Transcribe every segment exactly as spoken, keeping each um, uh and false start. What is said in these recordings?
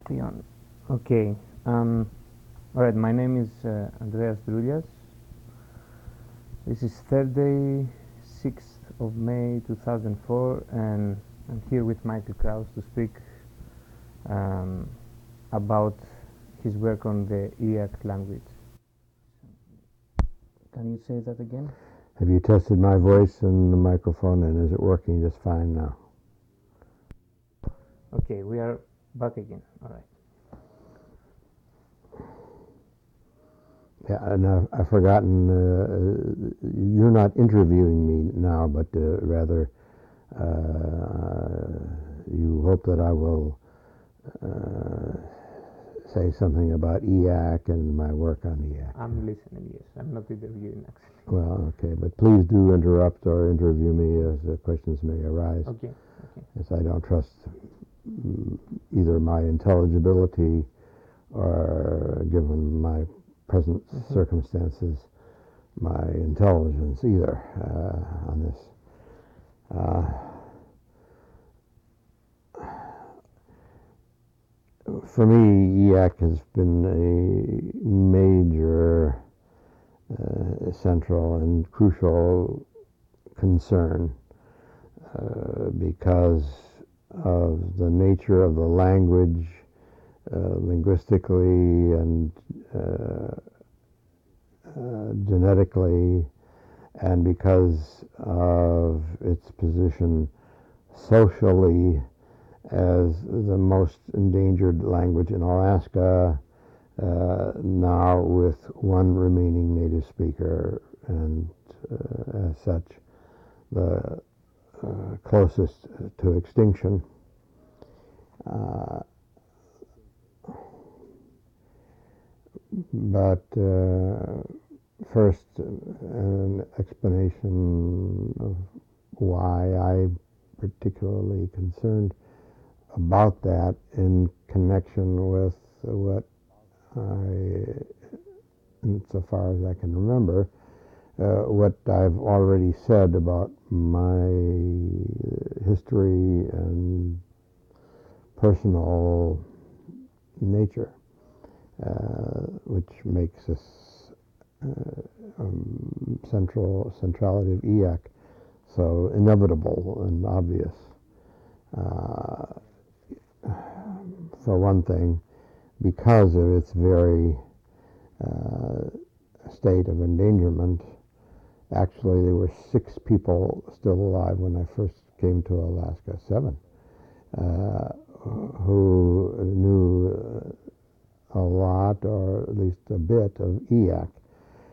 Leon. Okay. Um, all right. My name is uh, Andreas Droulias. This is Thursday, sixth of May two thousand four, and I'm here with Michael Kraus to speak um, about his work on the Eyak language. Can you say that again? Have you tested my voice and the microphone, and is it working just fine now? Okay, we are back again. All right. Yeah, and I've, I've forgotten. Uh, you're not interviewing me now, but uh, rather uh, you hope that I will uh, say something about E A C and my work on E A C. I'm listening. Yes, I'm not interviewing actually. Well, okay, but please do interrupt or interview me as uh, questions may arise, Okay. Okay. as I don't trust mm, either my intelligibility or, given my present Mhm. circumstances, my intelligence either uh, on this. Uh, for me, E A C has been a major, uh, central, and crucial concern uh, because of the nature of the language, uh, linguistically and uh, uh, genetically, and because of its position socially as the most endangered language in Alaska, uh, now with one remaining native speaker, and uh, as such, the uh, closest to extinction. Uh, but uh, first, an explanation of why I'm particularly concerned about that in connection with what I, insofar as I can remember, uh, what I've already said about my history and personal nature, uh, which makes this uh, um, central centrality of E A C so inevitable and obvious. Uh, for one thing, because of its very uh, state of endangerment. Actually, there were six people still alive when I first came to Alaska, seven, uh, who knew a lot, or at least a bit, of E A C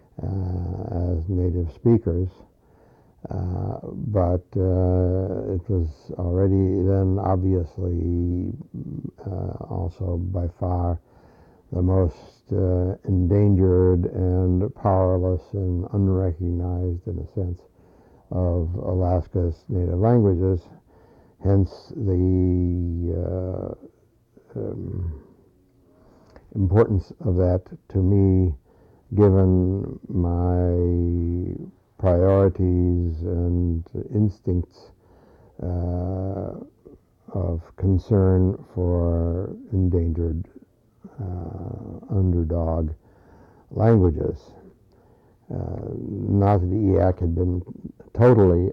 uh, as native speakers. Uh, but uh, it was already then obviously uh, also by far the most uh, endangered and powerless and unrecognized, in a sense, of Alaska's native languages. Hence the uh, um, importance of that to me, given my priorities and instincts uh, of concern for endangered uh, underdog languages. Uh, not that the E A C had been totally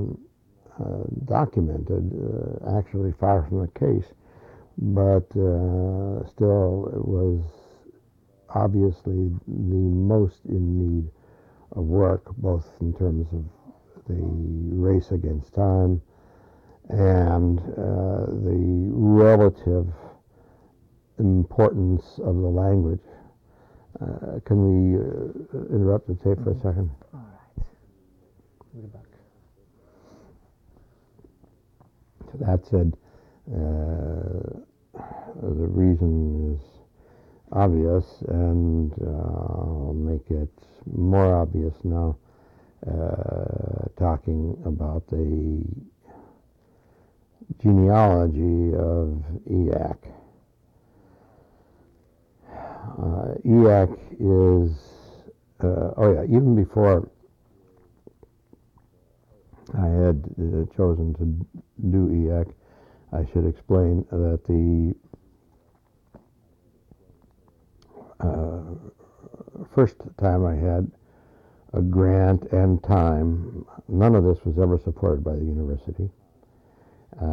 undocumented, uh, uh, actually far from the case, but uh, still it was obviously the most in need of work, both in terms of the race against time and uh, the relative importance of the language. Uh, can we uh, interrupt the tape for a second? All right. We're back. That said, uh, the reason is obvious, and uh, I'll make it more obvious now, uh, talking about the genealogy of E A C. Uh, E A C is, uh, oh yeah, even before I had uh, chosen to do E A C, I should explain that the uh, first time I had a grant and time. None of this was ever supported by the university. Uh,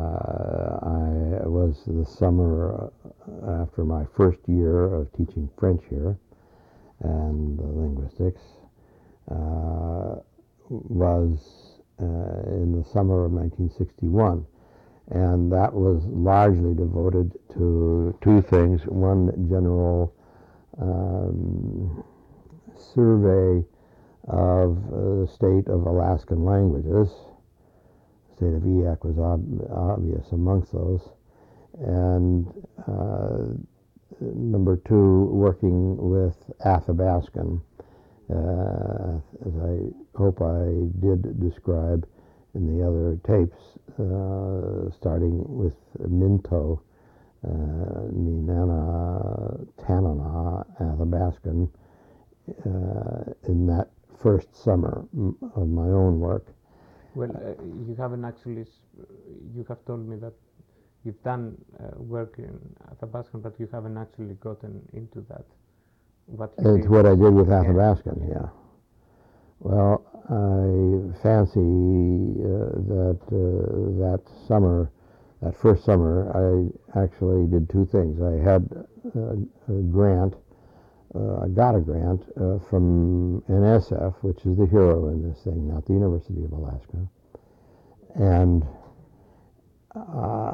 I was the summer uh, after my first year of teaching French here and uh, linguistics uh, was uh, in the summer of nineteen sixty-one, and that was largely devoted to two things. One, general um, survey of uh, the state of Alaskan languages. The state of E A C was ob- obvious amongst those. And uh, number two, working with Athabascan, uh, as I hope I did describe in the other tapes, uh, starting with Minto, uh, Ninana, Tanana, Athabascan, uh, in that first summer of my own work. Well, uh, you haven't actually, you have told me that you've done uh, work in Athabascan, but you haven't actually gotten into that. What you It's did. what I did with Athabascan, yeah. yeah. Well, I fancy uh, that uh, that summer, that first summer, I actually did two things. I had a, a grant, uh, I got a grant uh, from N S F, which is the hero in this thing, not the University of Alaska. And uh,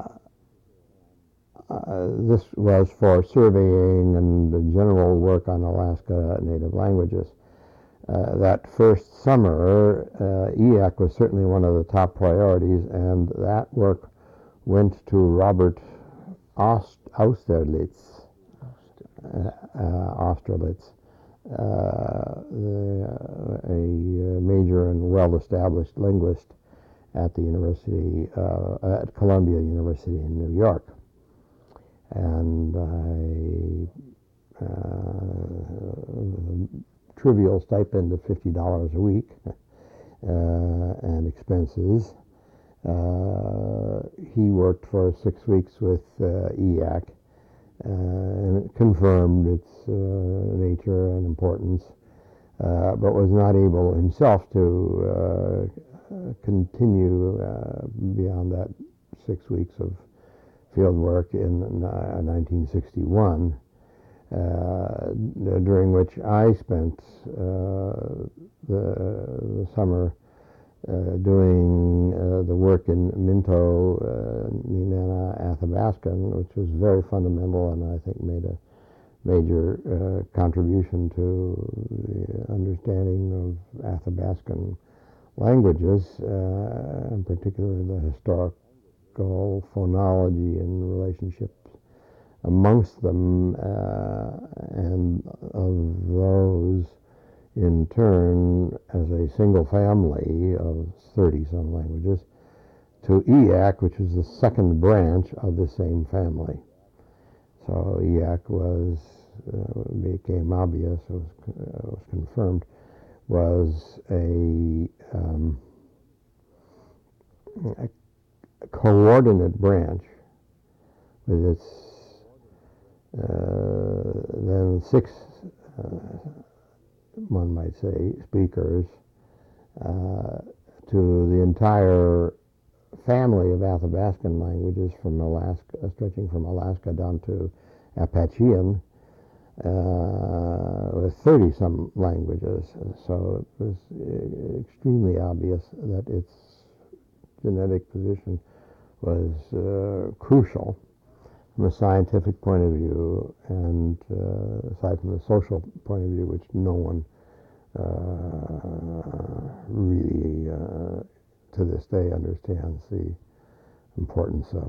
uh, this was for surveying and the general work on Alaska native languages. Uh, that first summer, uh, E A C was certainly one of the top priorities, and that work went to Robert Ost- Austerlitz, uh, uh, Austerlitz, uh, the, uh, a major and well-established linguist at the university, uh, at Columbia University in New York. And I, uh, trivial stipend of fifty dollars a week uh, and expenses. Uh, he worked for six weeks with uh, E A C uh, and it confirmed its uh, nature and importance, uh, but was not able himself to uh, continue uh, beyond that six weeks of field work in uh, nineteen sixty-one. Uh, during which I spent uh, the, the summer uh, doing uh, the work in Minto, uh, Ninana, Athabascan, which was very fundamental and I think made a major uh, contribution to the understanding of Athabascan languages, uh, and particularly the historical phonology and relationships amongst them, uh, and of those, in turn, as a single family of thirty-some languages, to E A C, which is the second branch of the same family. So E A C was, uh, became obvious, was, uh, was confirmed, was a, um, a coordinate branch with its Uh, then six, uh, one might say, speakers uh, to the entire family of Athabascan languages from Alaska, uh, stretching from Alaska down to Apachean, uh, with thirty-some languages. So it was extremely obvious that its genetic position was uh, crucial from a scientific point of view, and uh, aside from the social point of view, which no one uh, really uh, to this day understands the importance of.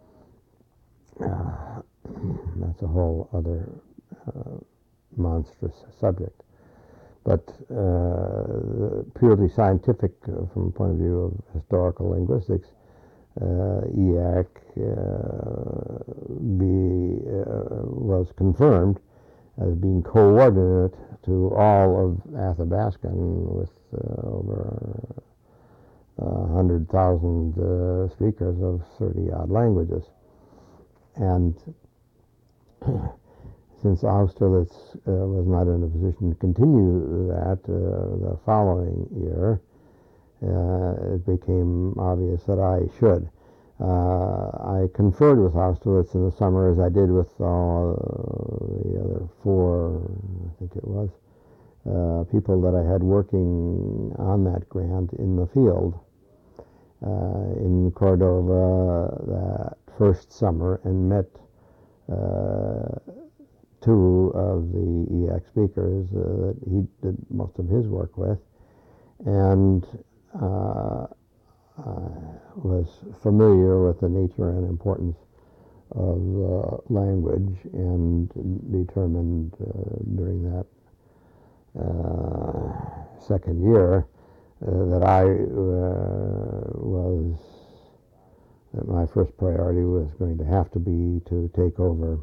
Uh, that's a whole other uh, monstrous subject. But uh, purely scientific, uh, from the point of view of historical linguistics, Uh, E A C uh, be, uh, was confirmed as being coordinate to all of Athabascan, with uh, over one hundred thousand uh, speakers of thirty-odd languages. And since Austerlitz uh, was not in a position to continue that uh, the following year, uh, it became obvious that I should. Uh, I conferred with Austerlitz in the summer, as I did with all uh, the other four, I think it was, uh, people that I had working on that grant in the field uh, in Cordova that first summer, and met uh, two of the E A C speakers uh, that he did most of his work with, and uh, uh, was familiar with the nature and importance of uh, language, and determined uh, during that uh, second year uh, that I uh, was, that my first priority was going to have to be to take over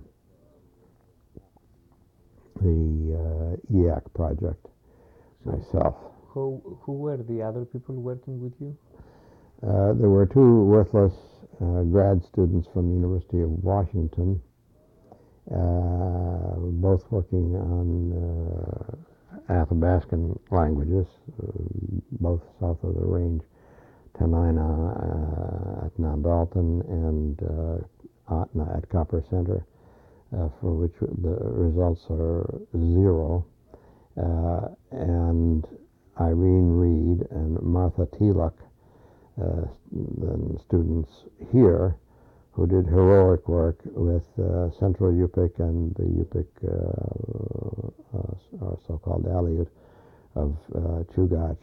the uh, E A C project So myself. who who were the other people working with you? Uh, there were two worthless uh, grad students from the University of Washington, uh, both working on uh, Athabascan languages, uh, both south of the range, Tanina uh, at Mount Dalton and uh, Atna at Copper Center, uh, for which the results are zero. Uh, and Irene Reed and Martha Teluk, uh, the students here, who did heroic work with uh, Central Yupik and the Yupik, uh, uh, or so-called Aleut of uh, Chugach,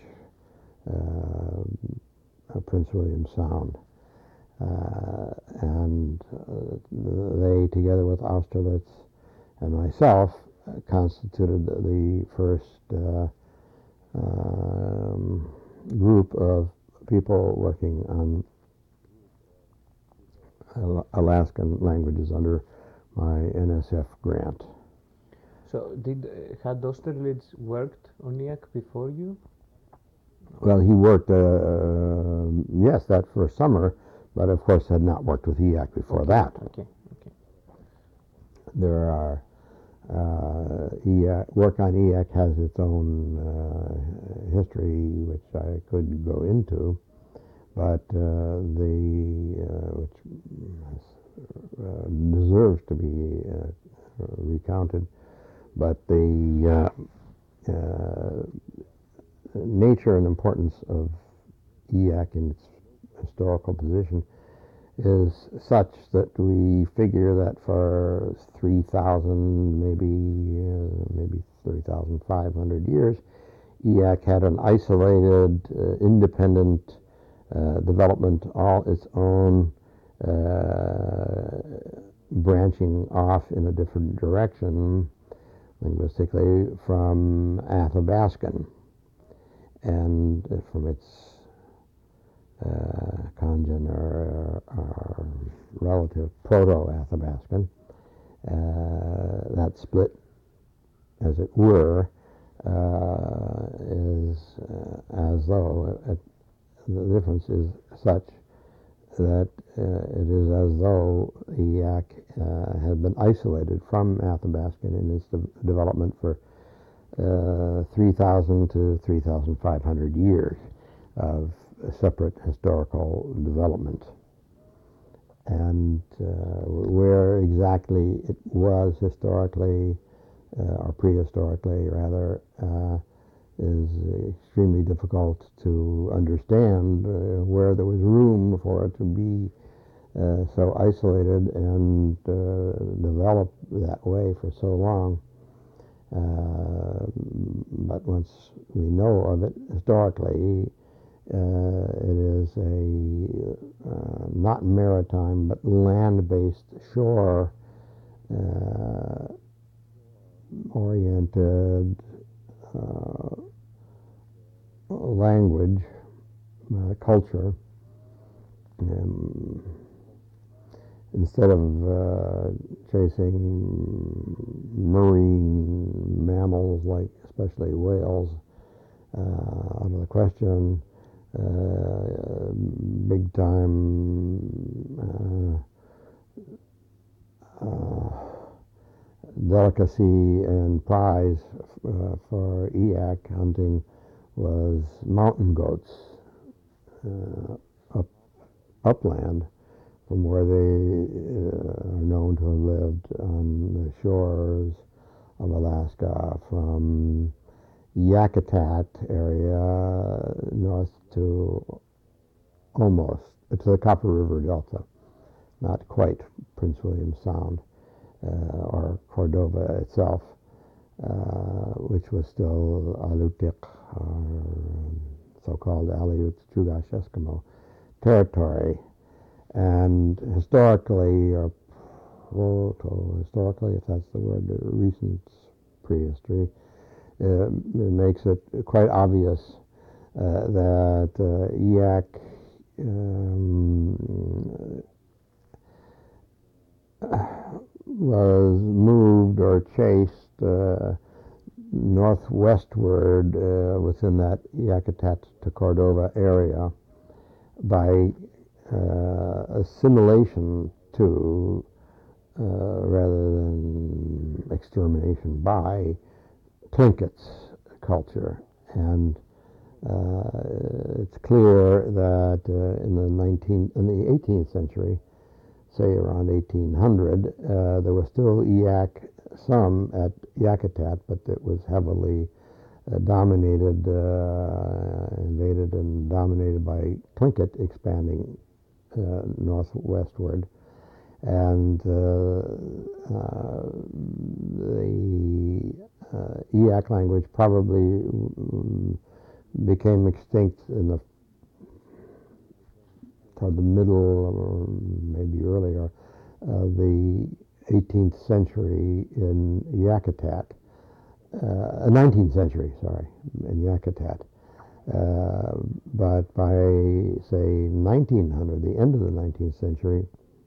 uh, Prince William Sound. Uh, and uh, they, together with Austerlitz and myself, uh, constituted the first uh, um, group of people working on Alaskan languages under my N S F grant. So did uh, had Austerlitz worked on E A C before you? Well, he worked, uh, uh, yes, that first summer, but of course had not worked with E A C before Okay, that. Okay. Okay. There are uh, E A C, work on E A C has its own uh, history, which I could go into, but uh, the uh, which uh, deserves to be uh, recounted. But the uh, uh, nature and importance of E A C in its historical position is such that we figure that for three thousand, maybe uh, maybe three thousand five hundred years, E A C had an isolated, uh, independent uh, development, all its own, uh, branching off in a different direction linguistically from Athabascan, and from its uh, congener or, or relative Proto-Athabascan. Uh, that split, as it were, uh, is uh, as though it, the difference is such that uh, it is as though E A C uh, had been isolated from Athabascan in its de development for uh, three thousand to three thousand five hundred years of separate historical development. And uh, where exactly it was historically, uh, or prehistorically rather, uh, is extremely difficult to understand, uh, where there was room for it to be uh, so isolated and uh, develop that way for so long. Uh, but once we know of it historically, uh, it is a uh, not maritime but land-based, shore uh, oriented uh, language, uh, culture. Um, instead of uh, chasing marine mammals, like especially whales, uh, out of the question, uh, big time uh, uh, delicacy and prize uh, for Eyak hunting was mountain goats uh, up, upland from where they uh, are known to have lived on the shores of Alaska, from Yakutat area north to almost to the Copper River Delta, not quite Prince William Sound uh, or Cordova itself, uh, which was still Alutiiq, or so-called Aleut Chugach Eskimo territory. And historically, or proto-historically, if that's the word, recent prehistory, uh, it makes it quite obvious uh, that uh, Eyak um, was moved or chased uh, northwestward uh, within that Yakutat to Cordova area by uh, assimilation to, uh, rather than extermination by, Tlinkits culture. And uh, it's clear that uh, in the nineteenth, in the eighteenth century, say around eighteen hundred, uh, there was still Eyak, some at Yakutat, but it was heavily uh, dominated, uh, invaded and dominated by Tlingit expanding uh, northwestward. And uh, uh, the uh, Eyak language probably became extinct in the toward the middle or maybe earlier of the eighteenth century in Yakutat, uh, nineteenth century, sorry, in Yakutat. Uh, but by, say, nineteen hundred, the end of the nineteenth century,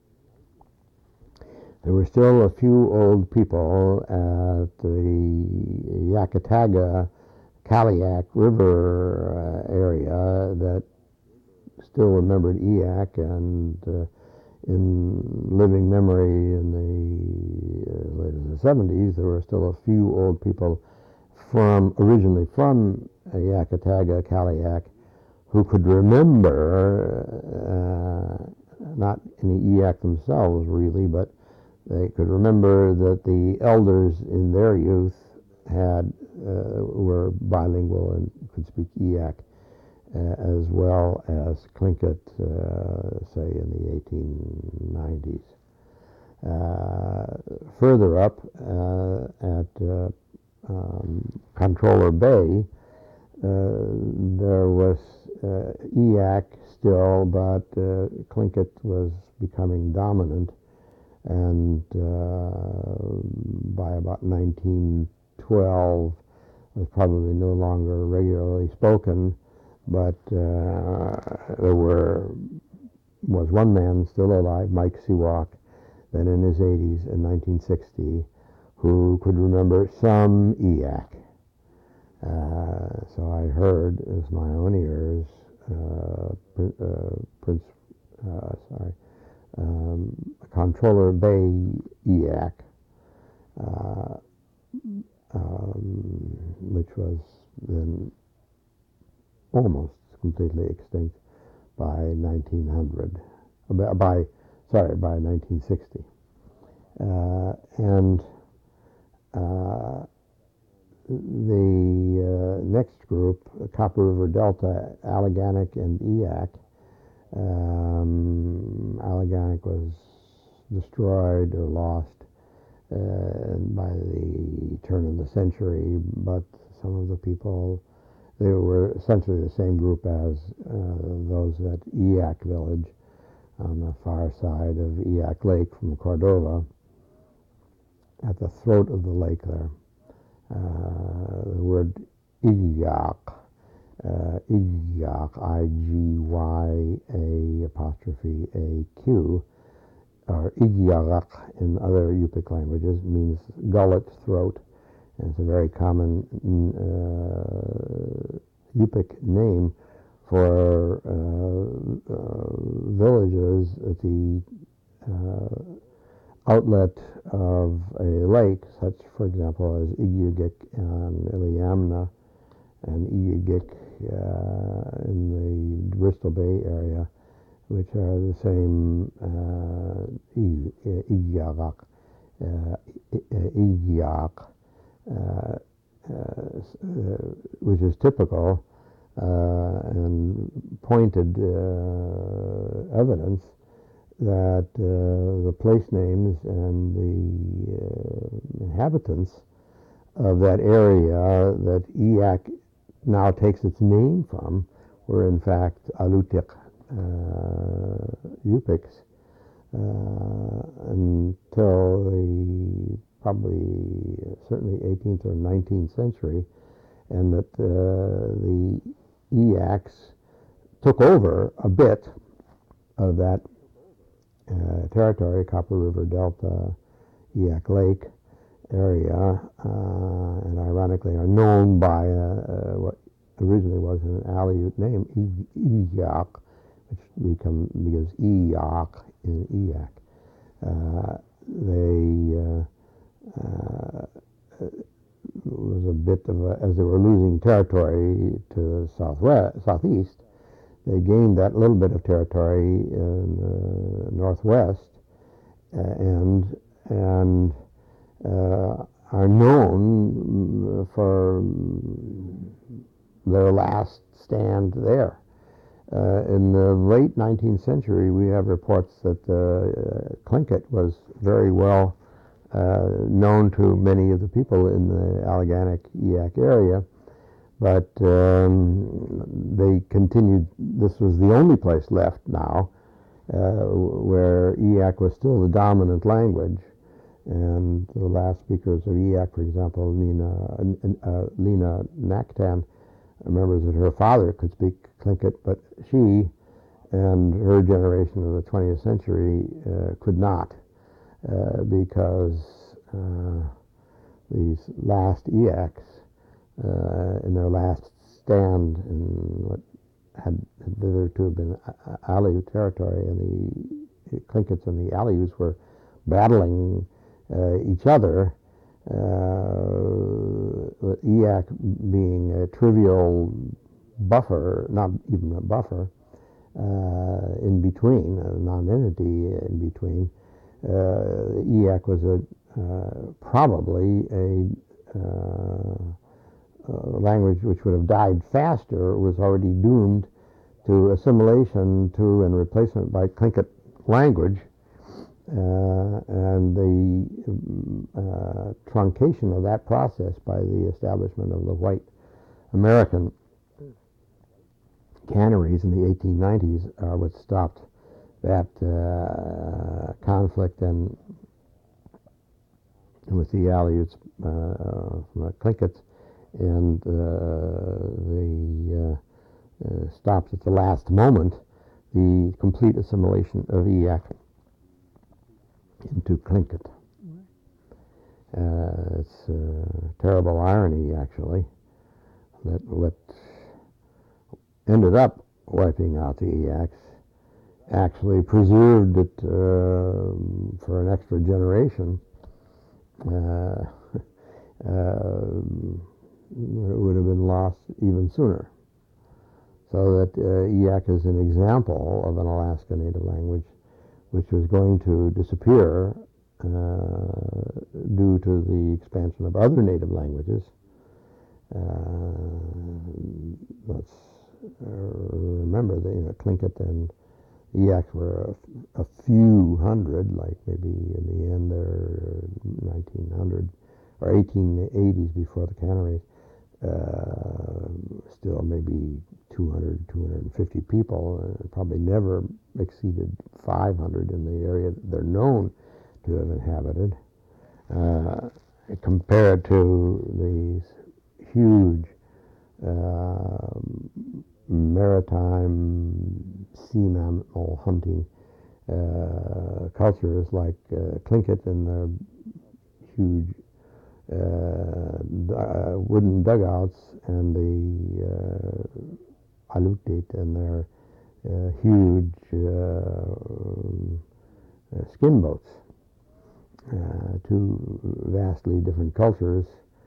there were still a few old people at the Yakutaga Kaliak River uh, area that still remembered Eyak, and uh, in living memory in the uh, late in the seventies, there were still a few old people from originally from uh, Yakutaga Kaliak who could remember, uh, not any Eyak themselves really, but they could remember that the elders in their youth had uh, were bilingual and could speak Eyak, uh, as well as Tlingit, uh, say in the eighteen nineties. Uh, further up uh, at uh, um, Controller Bay, uh, there was uh, Eyak still, but uh, Tlingit was becoming dominant. And uh, by about nineteen twelve, it was probably no longer regularly spoken, but uh, there were was one man still alive, Mike Seawalk, then in his eighties in nineteen sixty, who could remember some Eyak. Uh, so I heard with my own ears uh, uh, Prince, uh, sorry, Um, Controller Bay Eyak, uh, um, which was then almost completely extinct by nineteen hundred, by, sorry, by nineteen sixty. Uh, and uh, the uh, next group, Copper River Delta, Alleganic and Eyak. Um, Alleganic was destroyed or lost uh, by the turn of the century, but some of the people, they were essentially the same group as uh, those at Eyak Village on the far side of Eyak Lake from Cordova, at the throat of the lake there. Uh, the word Igyak, Uh, Igyak, I G Y A apostrophe A Q, or Igyarak in other Yupik languages, means gullet, throat, and it's a very common uh, Yupik name for uh, uh, villages at the uh, outlet of a lake, such, for example, as Iyugik and Iliamna and Iyugik uh, in the Bristol Bay area, which are the same uh, Iyarak, Iyak, uh, uh, which is typical uh, and pointed uh, evidence that uh, the place names and the uh, inhabitants of that area that Iyak now takes its name from were in fact Alutiiq uh, Yupiks uh, until the probably certainly eighteenth or nineteenth century, and that uh, the Iyaks took over a bit of that uh, territory, Copper River Delta, Eyak Lake area, uh, and ironically are known by uh, uh, what originally was an Aleut name, Eyak, which become, becomes Eyak in Eyak. Uh, they uh, uh, was a bit of a, as they were losing territory to the southwest, southeast, they gained that little bit of territory in the northwest uh, and and uh, are known for their last stand there. Uh, in the late nineteenth century, we have reports that uh, Tlingit was very well uh, known to many of the people in the Alleganic Eyak area, but um, they continued. This was the only place left now uh, where Eyak was still the dominant language, and the last speakers of Eyak, for example, Lena, uh, Lena Naktan, remembers that her father could speak Tlingit, but she and her generation of the twentieth century uh, could not, uh, because uh, these last Eyaks, uh, in their last stand in what had hitherto been Aleut territory, and the Tlingits and the Aleuts were battling uh, each other, uh, Eyak being a trivial buffer, not even a buffer, uh, in between, a non-entity in between. Uh, Eyak was a uh, probably a uh, uh, language which would have died faster, was already doomed to assimilation to and replacement by Tlingit language. Uh, and the uh, truncation of that process by the establishment of the white American canneries in the eighteen nineties are what stopped that uh, conflict and with the Aleuts uh, from the Tlinkits, and uh, the uh, uh, stops at the last moment the complete assimilation of Eyak into Tlingit. Uh, it's a terrible irony, actually, that what ended up wiping out the Eyaks actually preserved it uh, for an extra generation. Uh, uh, it would have been lost even sooner. So that uh, Eyak is an example of an Alaska Native language which was going to disappear uh, due to the expansion of other native languages. Uh, let's uh, remember that, you know, Tlingit and Eyaks were a, a few hundred, like maybe in the end they're nineteen hundred or eighteen eighties before the canneries. Uh, still maybe two hundred, two hundred fifty people, uh, probably never exceeded five hundred in the area that they're known to have inhabited. Uh, compared to these huge uh, maritime sea mammal hunting uh, cultures like uh, Tlingit and their huge uh, uh, wooden dugouts, and the uh, Aleutit and their uh, huge uh, uh, skin boats. uh, two vastly different cultures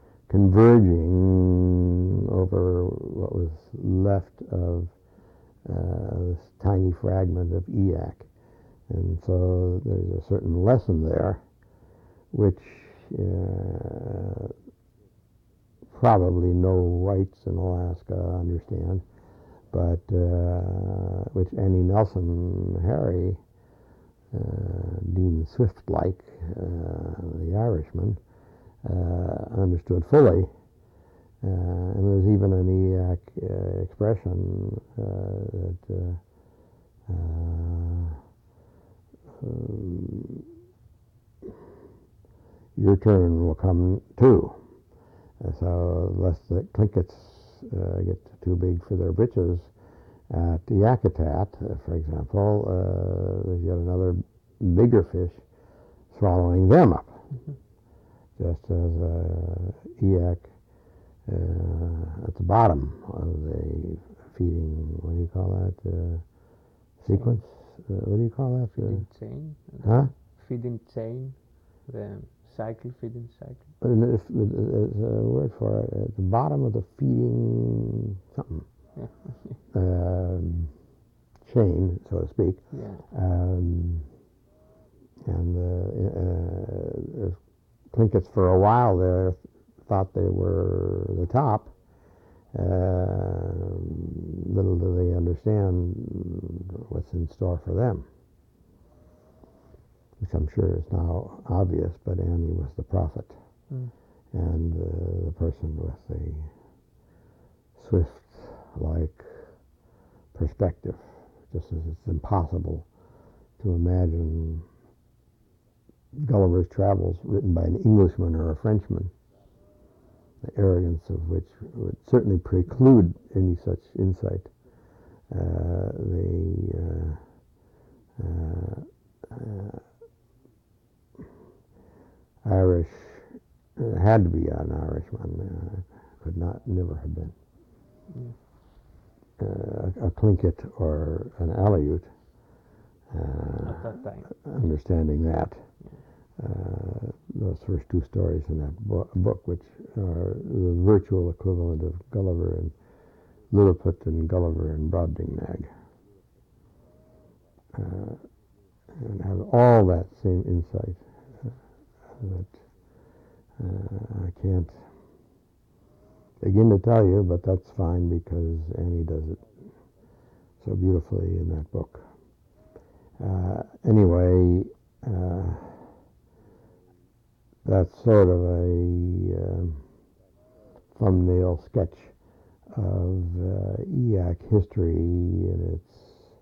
converging over what was left of uh, this tiny fragment of Eyak. And so there's a certain lesson there, which uh, probably no whites in Alaska understand, but uh, which Annie Nelson Harry, uh, Dean Swift-like, uh, the Irishman, uh, understood fully. Uh, and there's even an Eyak uh, expression uh, that uh, uh, um, your turn will come too. Uh, so lest the Tlinkits uh, get too big for their britches at Yakutat, uh, for example, uh, there's yet another bigger fish swallowing them up. Mm-hmm. Just as uh, Eyak uh, at the bottom of the feeding, what do you call that, uh, sequence? Uh, what do you call that? Feeding uh, chain. Huh? Feeding chain. The cycle, feeding cycle. There's a word for it. At the bottom of the feeding something. Yeah. um, chain, so to speak. Yeah. Um, and uh, uh, Tlinkits for a while there thought they were the top. Uh, little do they understand what's in store for them, which I'm sure is now obvious, but Annie was the prophet, mm. and uh, the person with the Swift-like perspective, just as it's impossible to imagine Gulliver's Travels written by an Englishman or a Frenchman, the arrogance of which would certainly preclude any such insight. Uh, the uh, uh, uh, Irish uh, had to be an Irishman, uh, could not, never have been. Mm. Uh, a Tlingit or an Aleut, uh, at that time. Understanding that. Uh, those first two stories in that bo- book, which are the virtual equivalent of Gulliver and Lilliput and Gulliver and Brobdingnag, uh, and have all that same insight uh, that uh, I can't begin to tell you, but that's fine because Annie does it so beautifully in that book. Uh, anyway, uh, that's sort of a uh, thumbnail sketch of uh, Eyak history in its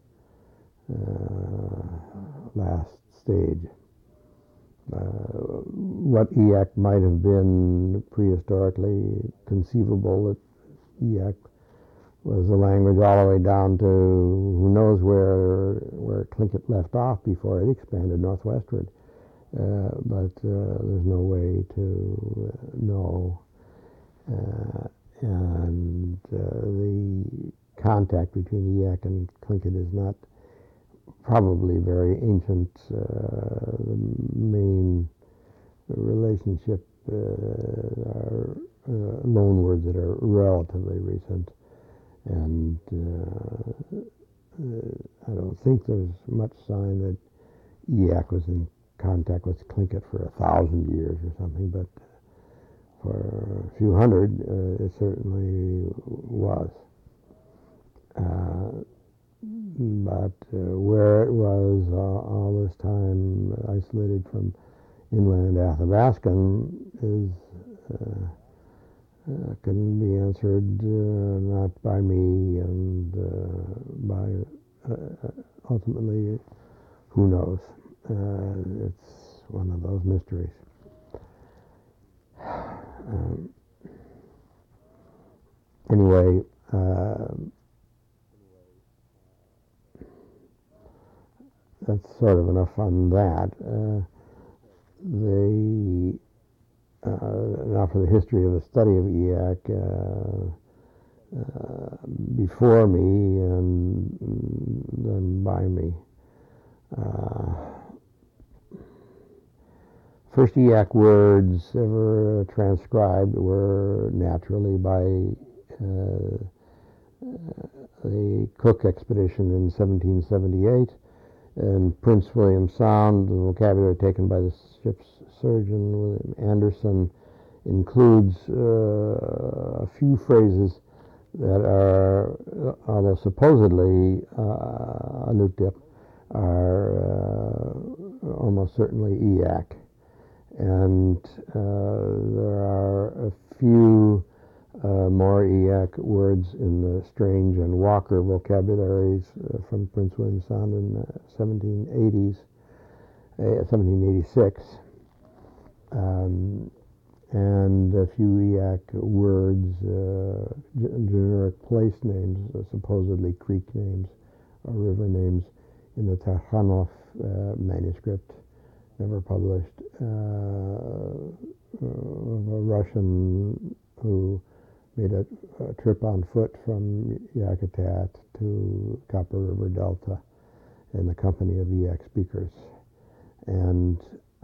uh, last stage. Uh, what Eyak might have been prehistorically, conceivable that Eyak was a language all the way down to who knows where where Tlingit left off before it expanded northwestward. Uh, but uh, there's no way to uh, know. Uh, and uh, the contact between Eyak and Tlingit is not probably very ancient. Uh, the main relationship uh, are uh, loan words that are relatively recent. And uh, uh, I don't think there's much sign that Eyak was in contact with Tlingit for a thousand years or something, but for a few hundred, uh, it certainly was. Uh, but uh, where it was uh, all this time isolated from inland Athabascan is uh, uh, can be answered uh, not by me and uh, by uh, ultimately who knows. Uh, it's one of those mysteries. Um, anyway, uh, that's sort of enough on that. Uh, the uh, now for the history of the study of Eyak, uh, uh, before me and then by me. Uh, first Eyak words ever transcribed were naturally by uh, the Cook expedition in seventeen seventy-eight, and Prince William Sound. The vocabulary taken by the ship's surgeon, William Anderson, includes uh, a few phrases that are, although supposedly uh, Alutiiq, are uh, almost certainly Eyak. And uh, there are a few uh, more Eyak words in the Strange and Walker vocabularies uh, from Prince William Sound in the seventeen eighties, uh, seventeen eighty-six. Um, and a few Eyak words, uh, generic place names, uh, supposedly creek names or river names, in the Takhanov uh, manuscript, never published, uh, of a Russian who made a, a trip on foot from Yakutat to Copper River Delta in the company of Eyak speakers. And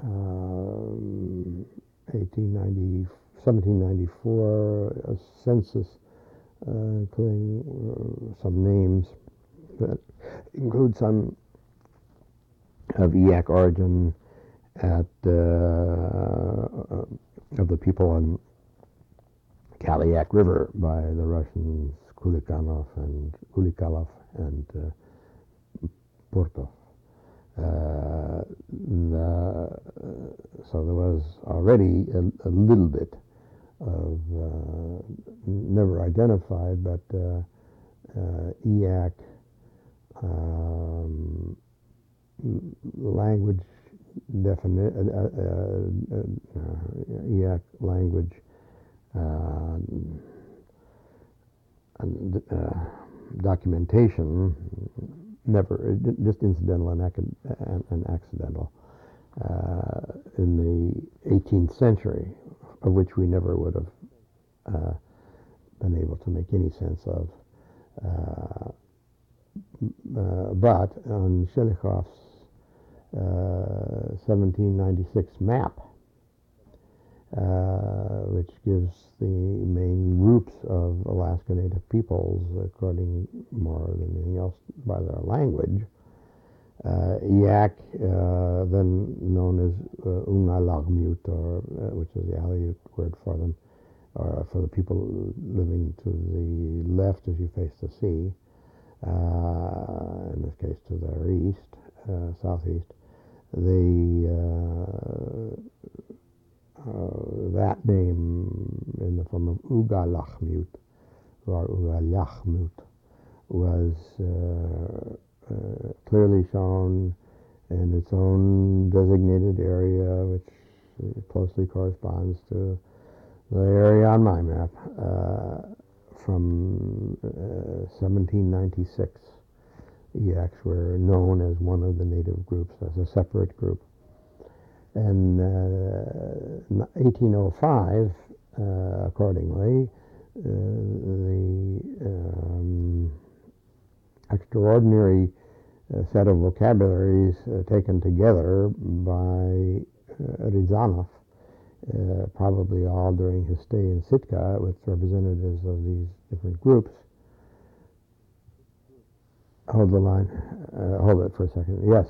um, eighteen ninety, seventeen ninety-four, a census, uh, including uh, some names that include some of Eyak origin at uh, of the people on Kalyak River by the Russians Kulikanov and Kulikalov and uh, Portov. Uh, the, so there was already a, a little bit of uh, never identified, but uh, uh, Eyak um, language definite uh, uh, uh, Eyak language uh, and, uh, documentation, never, just incidental and, and, and accidental, uh, in the eighteenth century, of which we never would have uh, been able to make any sense of. Uh, uh, but on Shelikhov's uh, seventeen ninety-six map, uh, which gives the main groups of Alaska Native peoples, according more than anything else by their language, uh, Eyak, uh, then known as uh, Ungalagmut, or uh, which is the Aleut word for them, or for the people living to the left as you face the sea, uh, in this case to their east, uh, southeast. The uh, uh, that name in the form of Ugalachmut or Ugalyachmut was uh, uh, clearly shown in its own designated area, which closely corresponds to the area on my map, uh, from uh, seventeen ninety-six. Eyaks were known as one of the native groups, as a separate group. And uh, eighteen oh five, uh, accordingly, uh, the um, extraordinary uh, set of vocabularies uh, taken together by uh, Rizanov, uh, probably all during his stay in Sitka with representatives of these different groups. Hold the line. Uh, hold it for a second. Yes.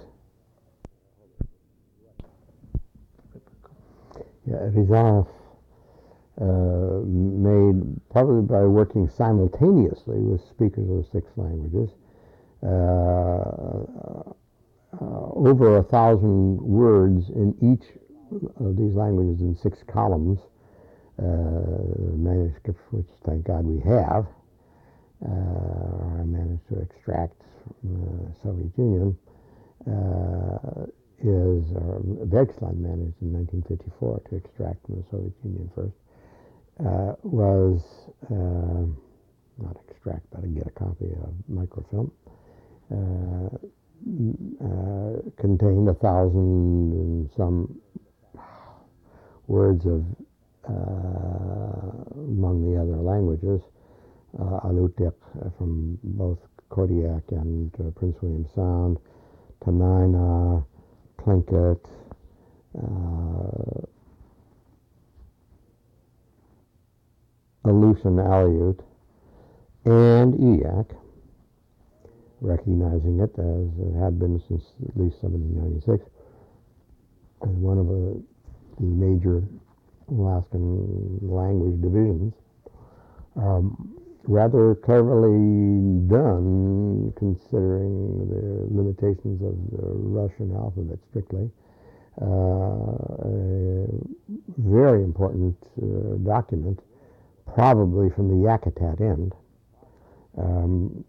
Yeah, Rizanov uh, made, probably by working simultaneously with speakers of six languages, uh, uh, over a thousand words in each of these languages in six columns, uh, manuscripts which, thank God, we have. Uh, I managed to extract from the Soviet Union, uh, is, or Bergstrand managed in nineteen fifty-four to extract from the Soviet Union first, uh, was, uh, not extract, but get a copy of microfilm, uh, uh, contained a thousand and some words of, uh, among the other languages, Uh, Alutiiq uh, from both Kodiak and uh, Prince William Sound, Tanina, Tlingit, uh, Aleutian Aleut, and E A C, recognizing it as it had been since at least seventeen ninety-six as one of the, the major Alaskan language divisions. Um, rather cleverly done, considering the limitations of the Russian alphabet strictly. Uh, a very important uh, document, probably from the Yakutat end, um,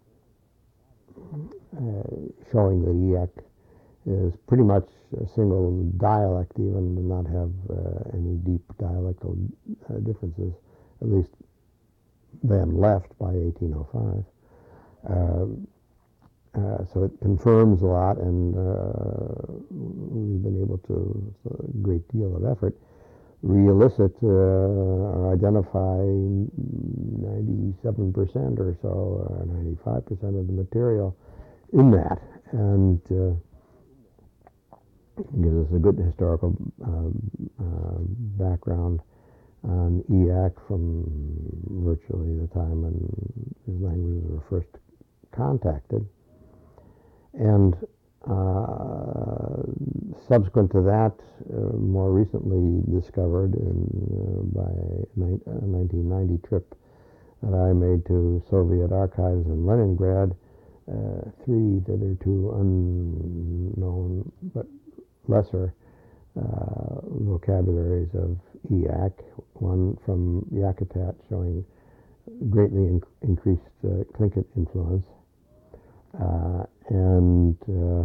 uh, showing that E A C is pretty much a single dialect, even to not have uh, any deep dialectal uh, differences, at least then left by eighteen oh five. Um, uh, so it confirms a lot, and uh, we've been able to, with a great deal of effort, re-elicit uh, or identify ninety-seven percent or so, or ninety-five percent of the material in that, and uh, gives us a good historical uh, uh, background on E A C from virtually the time when his languages were first contacted. And uh, subsequent to that, uh, more recently discovered in, uh, by a nineteen ninety trip that I made to Soviet archives in Leningrad, uh, three hitherto unknown but lesser uh, vocabularies of E A C, one from Yakutat showing greatly in- increased uh, Tlingit influence, uh, and uh,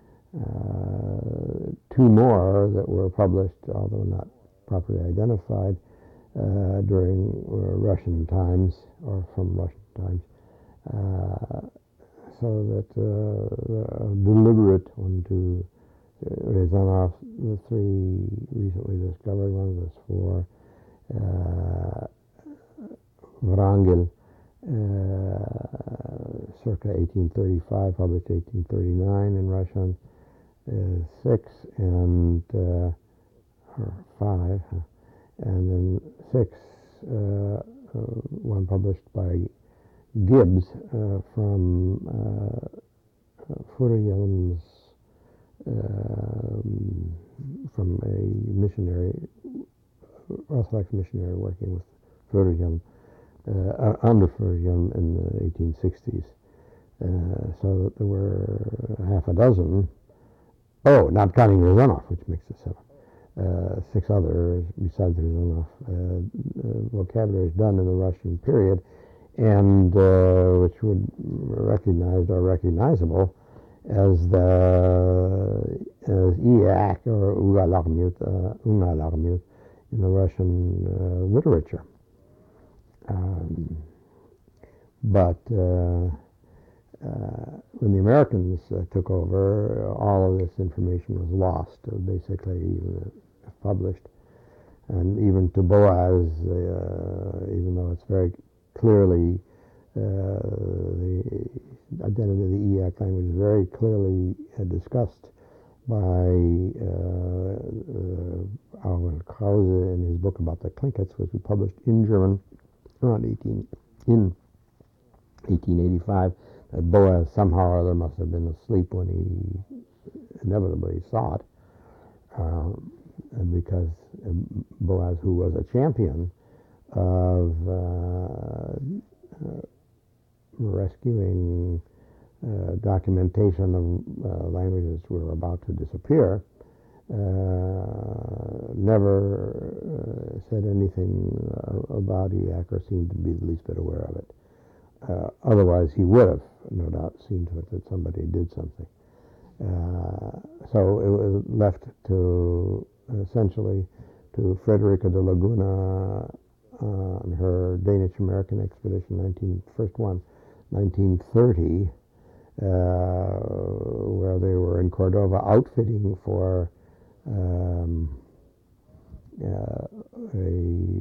uh, two more that were published, although not properly identified, uh, during uh, Russian times, or from Russian times, uh, so that uh, a deliberate one to Rezanov, the three recently discovered ones, was four. Uh, Wrangel, uh, circa eighteen thirty-five, published eighteen thirty-nine in Russian, uh, six, and uh, or five, huh? And then six, uh, uh, one published by Gibbs uh, from uh, Furuyelm's Um, from a missionary, Orthodox missionary working with Furuyelm, uh, under Furuyelm in the eighteen sixties. Uh, so that there were half a dozen, oh, not counting Rezanov, which makes it seven, uh, six others besides Rezanov, uh, uh, vocabularies done in the Russian period, and uh, which would recognized or recognizable as the as E A C or Ugalarmut, uh, Ungalarmut in the Russian uh, literature. Um, but uh, uh, when the Americans uh, took over, all of this information was lost, uh, basically uh, published. And even to Boaz, uh, even though it's very clearly uh, the identity of the E A C language is very clearly uh, discussed by uh, uh, Alvin Krause in his book about the Tlinkits, which was published in German around eighteen in eighteen eighty-five. That Boaz somehow or other must have been asleep when he inevitably saw it, uh, because Boaz, who was a champion of uh, uh, rescuing uh, documentation of uh, languages were about to disappear, uh, never uh, said anything uh, about E A C or seemed to be the least bit aware of it. Uh, otherwise, he would have, no doubt, seen to it that somebody did something. Uh, so it was left to, essentially, to Frederica de Laguna uh, on her Danish-American expedition, nineteen, first one, nineteen thirty, uh, where they were in Cordova outfitting for um, uh, a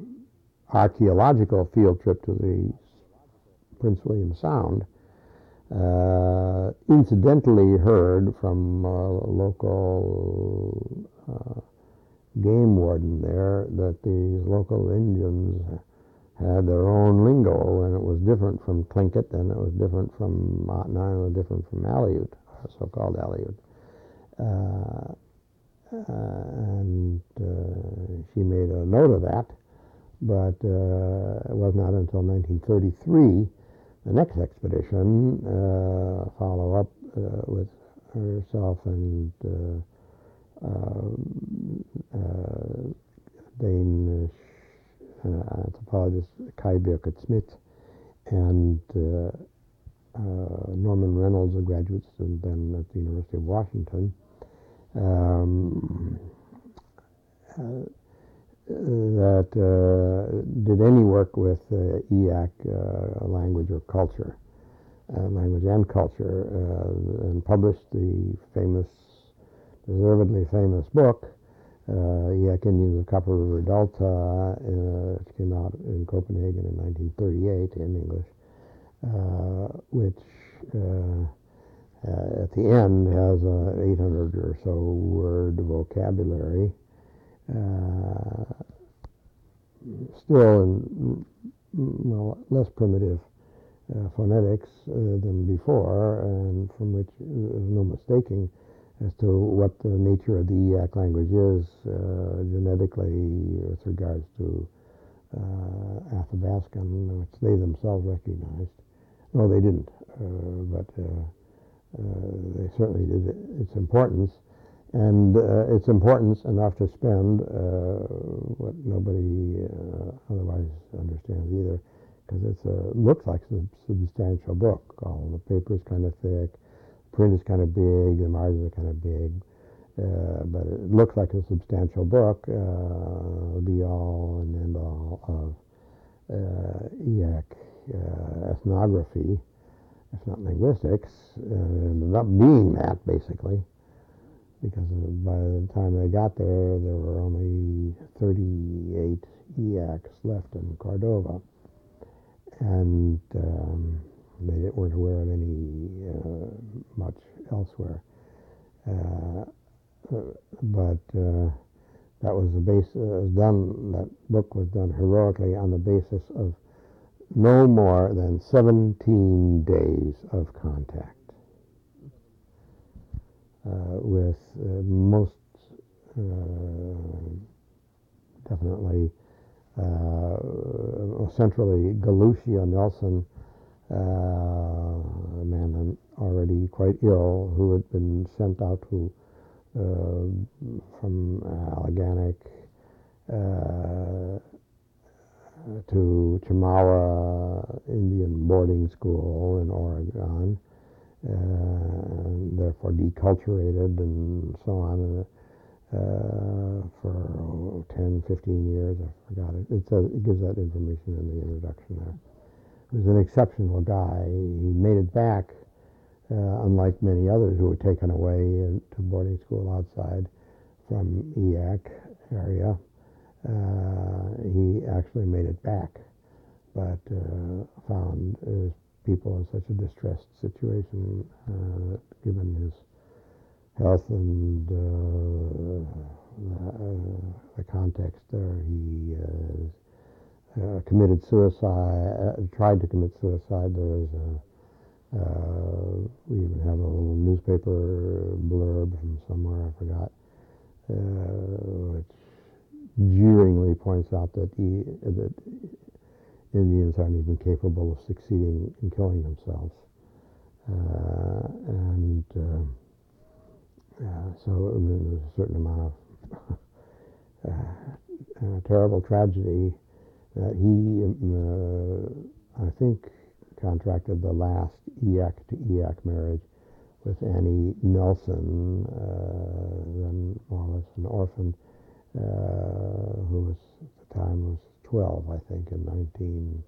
uh, archaeological field trip to the Prince William Sound. Uh, incidentally heard from a local uh, game warden there that these local Indians had their own lingo, and it was different from Tlingit, and it was different from Montnine, and it was different from Aleut, so-called Aleut. Uh, uh, and uh, she made a note of that, but uh, it was not until nineteen thirty-three, the next expedition, uh, follow up uh, with herself and uh, uh, Dane uh, anthropologist Kai Birkett Smith and uh, uh, Norman Reynolds, a graduate student then at the University of Washington, um, uh, that uh, did any work with uh, Eyak uh, language or culture, uh, language and culture, uh, and published the famous, deservedly famous book, uh, Eyak Indians of Copper River Delta, uh, which came out in Copenhagen in nineteen thirty-eight in English, uh, which uh, uh, at the end has a eight hundred or so word vocabulary. Uh, still in well, less primitive uh, phonetics uh, than before, and from which there's no mistaking as to what the nature of the Eyak language is uh, genetically with regards to uh, Athabascan, which they themselves recognized. No, they didn't, uh, but uh, uh, they certainly did its importance. And uh, its importance enough to spend uh, what nobody uh, otherwise understands either, because it looks like a substantial book. All the paper is kind of thick, print is kind of big, the margins are kind of big, uh, but it looks like a substantial book, uh, be all and end all of uh, Eyak uh, ethnography, if not linguistics, and ended up being that basically. Because by the time they got there, there were only thirty-eight Eyaks left in Cordova, and um, they weren't aware of any uh, much elsewhere. Uh, but uh, that was the base. Uh, was done. That book was done heroically on the basis of no more than seventeen days of contact. Uh, with uh, most uh, definitely uh, centrally Galucia Nelson, uh, a man already quite ill, who had been sent out to uh, from Alleganic uh, to Chemawa Indian boarding school in Oregon. Uh, and therefore deculturated and so on uh, for oh, ten, fifteen years. I forgot it. It, says, it gives that information in the introduction there. He was an exceptional guy. He made it back, uh, unlike many others who were taken away to boarding school outside from Eyak area. Uh, he actually made it back, but uh, found his people in such a distressed situation, uh, given his health and uh, the, the context there, he uh, uh, committed suicide, uh, tried to commit suicide. There was a, uh, we even have a little newspaper blurb from somewhere, I forgot, uh, which jeeringly points out that, he, that Indians aren't even capable of succeeding in killing themselves. Uh, and uh, uh, so I mean, there's a certain amount of uh, uh, terrible tragedy that he, uh, I think, contracted the last Eyak to Eyak marriage with Annie Nelson, uh, then more or less an orphan, uh, who was at the time was twelve, I think, in nineteen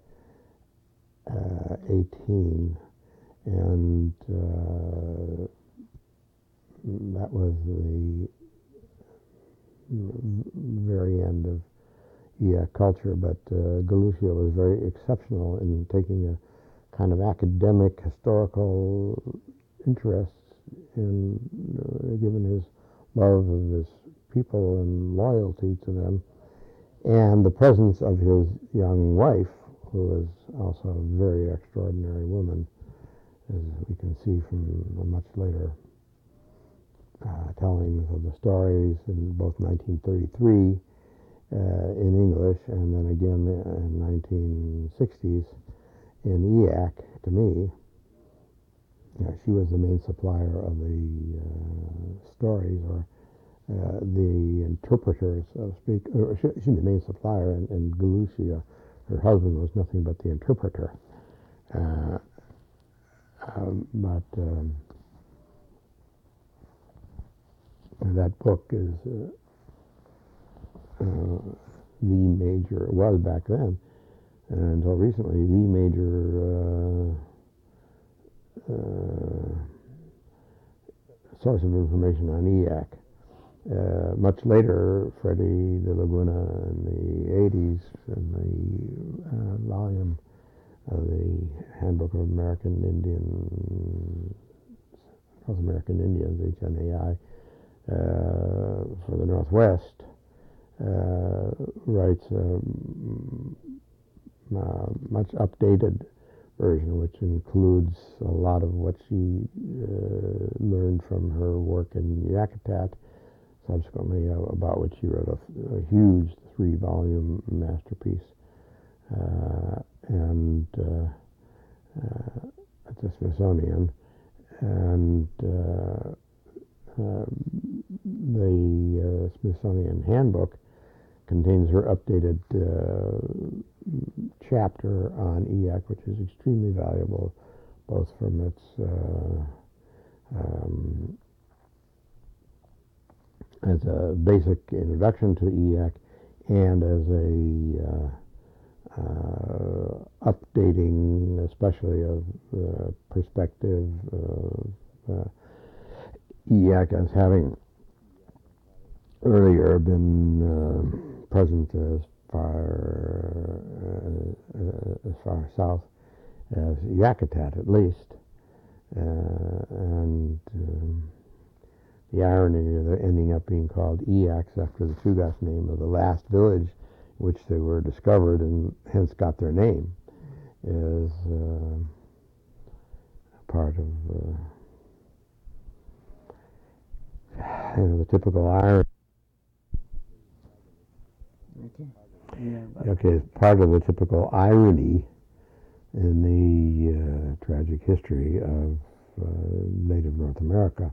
eighteen, and uh, that was the very end of Eyak culture. But uh, Galucia was very exceptional in taking a kind of academic, historical interests, in uh, given his love of his people and loyalty to them, and the presence of his young wife, who was also a very extraordinary woman, as we can see from the much later uh, tellings of the stories in both nineteen thirty-three uh, in English and then again in nineteen sixties in E A C to me. You know, she was the main supplier of the uh, stories, or uh, the interpreter, so to speak. Or she, she was the main supplier, and, and Galusia, her husband, was nothing but the interpreter. Uh, um, but um, that book is uh, uh, the major, was back then, and until recently, the major uh, uh, source of information on E A C. Uh, much later, Freddie de Laguna in the eighties, in the uh, volume of the Handbook of American Indian, North American Indians, H N A I, uh, for the Northwest, uh, writes a uh, much updated version, which includes a lot of what she uh, learned from her work in Yakutat, subsequently, uh, about which she wrote a, a huge three-volume masterpiece. Uh, and uh, uh, at the Smithsonian. And uh, uh, the uh, Smithsonian Handbook contains her updated uh, chapter on E A C, which is extremely valuable, both from its uh, um, as a basic introduction to E A C and as a uh, uh, updating, especially of uh, perspective of uh, E A C as having earlier been uh, present as far uh, as far south as Yakutat, at least, uh, and um, the irony of it ending up being called E A C after the Chugach name of the last village in which they were discovered and hence got their name, is uh, part of uh, you know, the typical irony. Okay. Yeah, okay, it's part of the typical irony in the uh, tragic history of uh, native North America.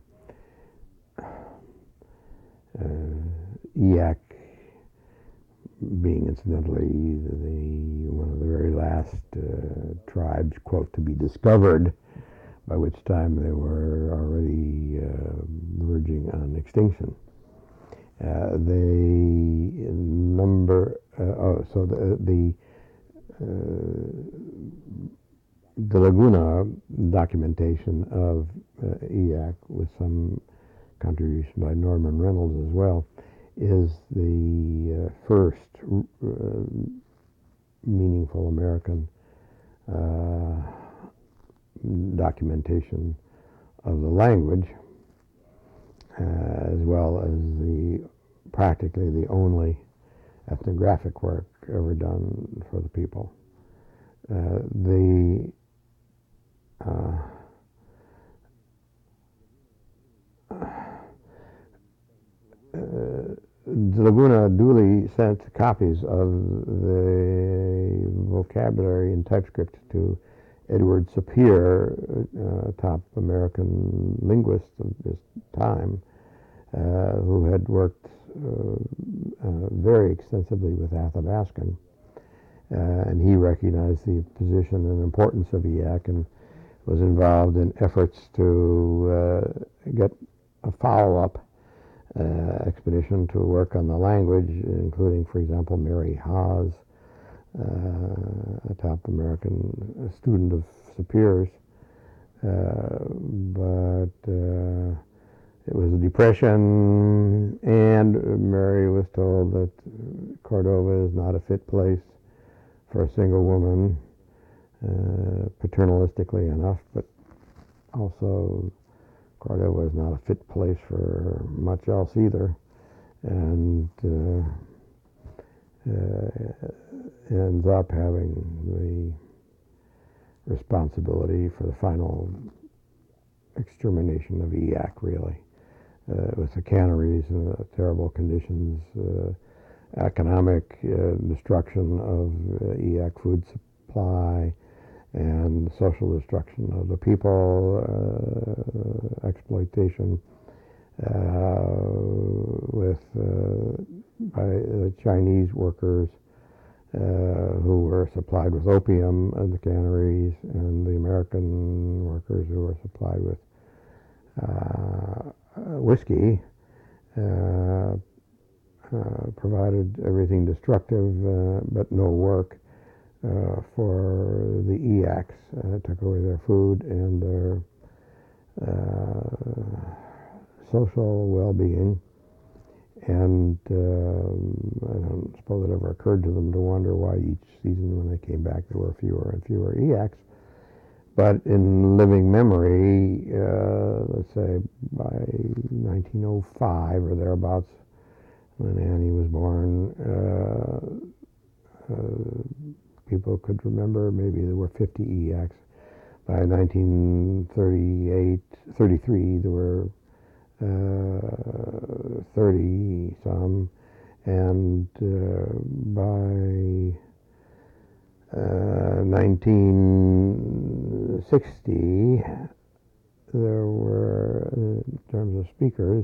Uh, E A C being incidentally the one of the very last uh, tribes, quote, to be discovered, by which time they were already uh, verging on extinction. Uh, they number uh, oh, so the the uh, the Laguna documentation of uh, E A C, with some contribution by Norman Reynolds as well, is the uh, first uh, meaningful American uh, documentation of the language, uh, as well as the practically the only ethnographic work ever done for the people. Uh, the uh, Uh, de Laguna duly sent copies of the vocabulary in typescript to Edward Sapir, uh, top American linguist of this time, uh, who had worked uh, uh, very extensively with Athabascan. Uh, and he recognized the position and importance of E A C and was involved in efforts to uh, get a follow-up Uh, expedition to work on the language, including, for example, Mary Haas, uh, a top American student of Sapir's. Uh, but uh, it was a depression, and Mary was told that Cordova is not a fit place for a single woman, uh, paternalistically enough, but also Cordova was not a fit place for much else either, and uh, uh, ends up having the responsibility for the final extermination of E A C, really, uh, with the canneries and the terrible conditions, uh, economic uh, destruction of uh, E A C food supply, and social destruction of the people, uh, exploitation uh, with uh, by the Chinese workers uh, who were supplied with opium in the canneries, and the American workers who were supplied with uh, whiskey, uh, uh, provided everything destructive uh, but no work uh, for the E A Cs. Uh, took away their food and their uh, social well-being, and um, I don't suppose it ever occurred to them to wonder why each season when they came back there were fewer and fewer E A Cs. But in living memory, uh, let's say by nineteen oh five or thereabouts, when Annie was born, uh, uh, people could remember maybe there were fifty E A Cs. By nineteen thirty-eight, thirty-three, there were uh, thirty some, and uh, by uh, nineteen sixty, there were, in terms of speakers,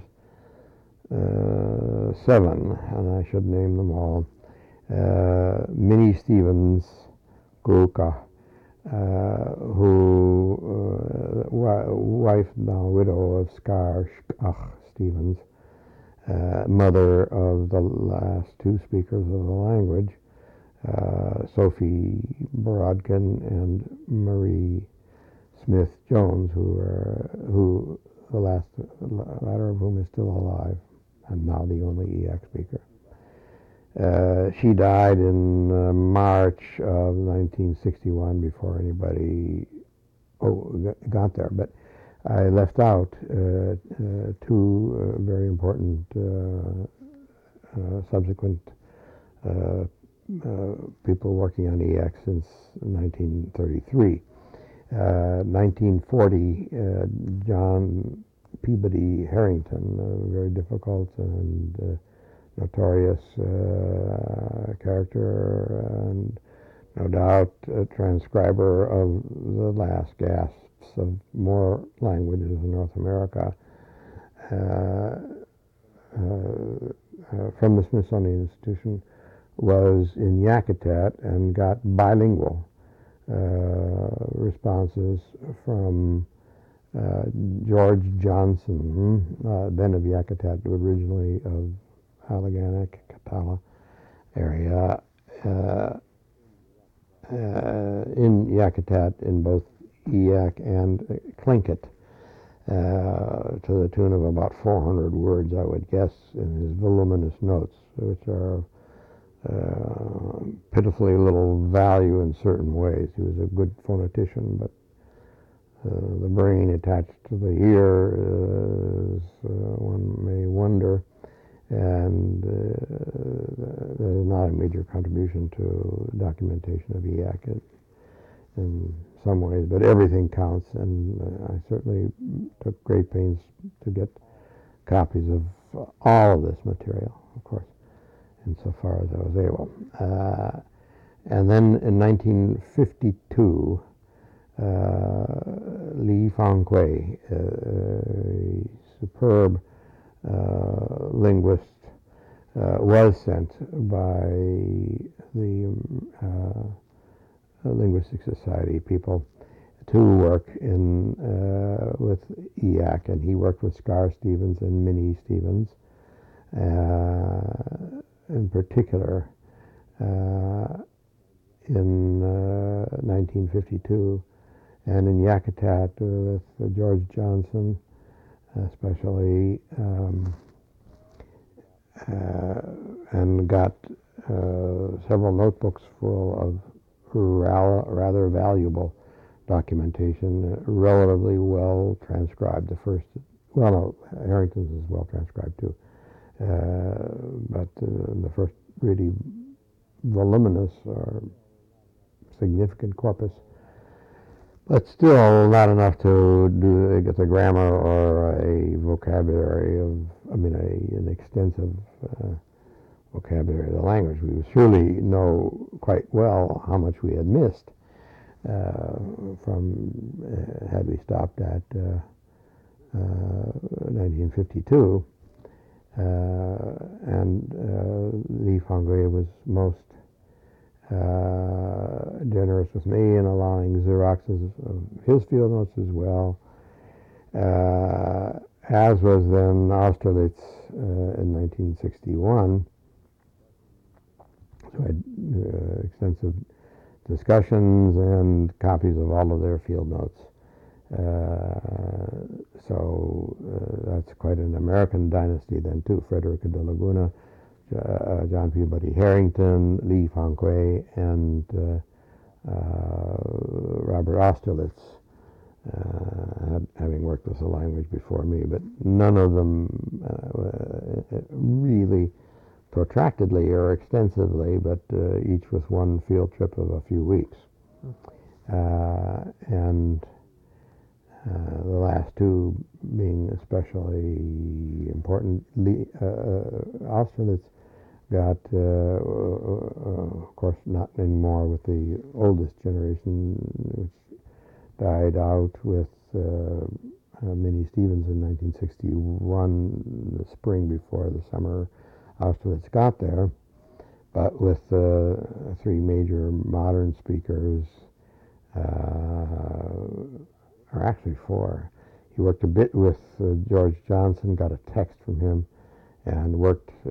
uh, seven, and I should name them all. Uh, Minnie Stevens Guruka, uh, who, uh, wife, now widow of Skar Shkach Stevens, uh, mother of the last two speakers of the language, uh, Sophie Borodkin and Marie Smith Jones, who are, who the last, latter of whom is still alive, and now the only E A C speaker. Uh, she died in uh, March of nineteen sixty-one, before anybody oh, got there. But I left out uh, uh, two uh, very important uh, uh, subsequent uh, uh, people working on E A C since nineteen thirty-three. Uh, nineteen forty, uh, John Peabody Harrington, a very difficult and uh, notorious uh, character, and no doubt a transcriber of the last gasps of more languages in North America, uh, uh, uh, from the Smithsonian Institution, was in Yakutat and got bilingual uh, responses from uh, George Johnson, uh, then of Yakutat, originally of Alleganic, Katala area, uh, uh, in Yakutat, in both E A C and Tlingit, uh, to the tune of about four hundred words, I would guess, in his voluminous notes, which are uh, pitifully little value in certain ways. He was a good phonetician, but uh, the brain attached to the ear is, uh, one may wonder, and uh, that is not a major contribution to documentation of E A C in, in some ways, but everything counts, and uh, I certainly took great pains to get copies of all of this material, of course, insofar as I was able. Uh, and then in nineteen fifty-two, uh, Li Fangquei, uh, a superb Uh, linguist, uh, was sent by the uh, Linguistic Society people to work in uh, with E A C, and he worked with Skar Stevens and Minnie Stevens uh, in particular uh, in uh, nineteen fifty-two, and in Yakutat with uh, George Johnson, especially, um, uh, and got uh, several notebooks full of rather valuable documentation, uh, relatively well transcribed. The first, well, no, Harrington's is well transcribed too, uh, but uh, the first really voluminous or significant corpus, but still not enough to do get the grammar or a vocabulary of, I mean, a, an extensive uh, vocabulary of the language. We surely know quite well how much we had missed uh, from uh, had we stopped at uh, uh, nineteen fifty-two, uh, and uh, Li Fangui was most uh, generous with me in allowing Xeroxes of his field notes as well, uh, as was then Austerlitz uh, in nineteen sixty-one. So I had uh, extensive discussions and copies of all of their field notes. Uh, so uh, that's quite an American dynasty then too. Frederica de Laguna, uh, John Peabody Harrington, Li Fangui, and uh, uh, Robert Austerlitz, uh, had, having worked with the language before me, but none of them uh, really protractedly or extensively, but uh, each with one field trip of a few weeks. Uh, and uh, the last two being especially important. Le- uh, Austerlitz got, uh, uh, of course, not anymore with the oldest generation, which died out with uh, uh, Minnie Stevens in nineteen sixty-one, the spring before the summer Austerlitz got there, but with uh, three major modern speakers, uh, or actually four. He worked a bit with uh, George Johnson, got a text from him, and worked uh,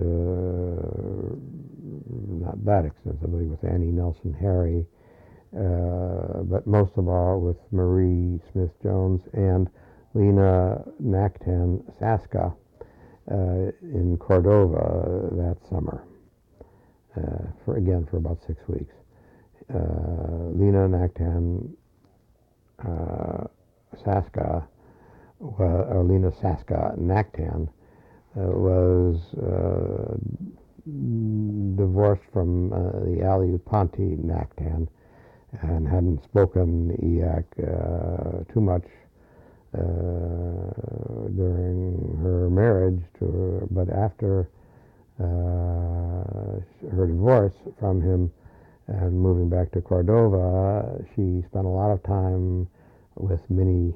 not that extensively with Annie Nelson Harry, uh, but most of all with Marie Smith Jones and Lena Naktan Saska uh, in Cordova that summer, uh, for again for about six weeks. Uh, Lena Naktan uh, Saska, well, or Lena Saska Naktan, uh, was uh, divorced from uh, the Aleut Ponti Naktan and hadn't spoken Eyak uh, too much uh, during her marriage to her, but after uh, her divorce from him and moving back to Cordova, she spent a lot of time with Minnie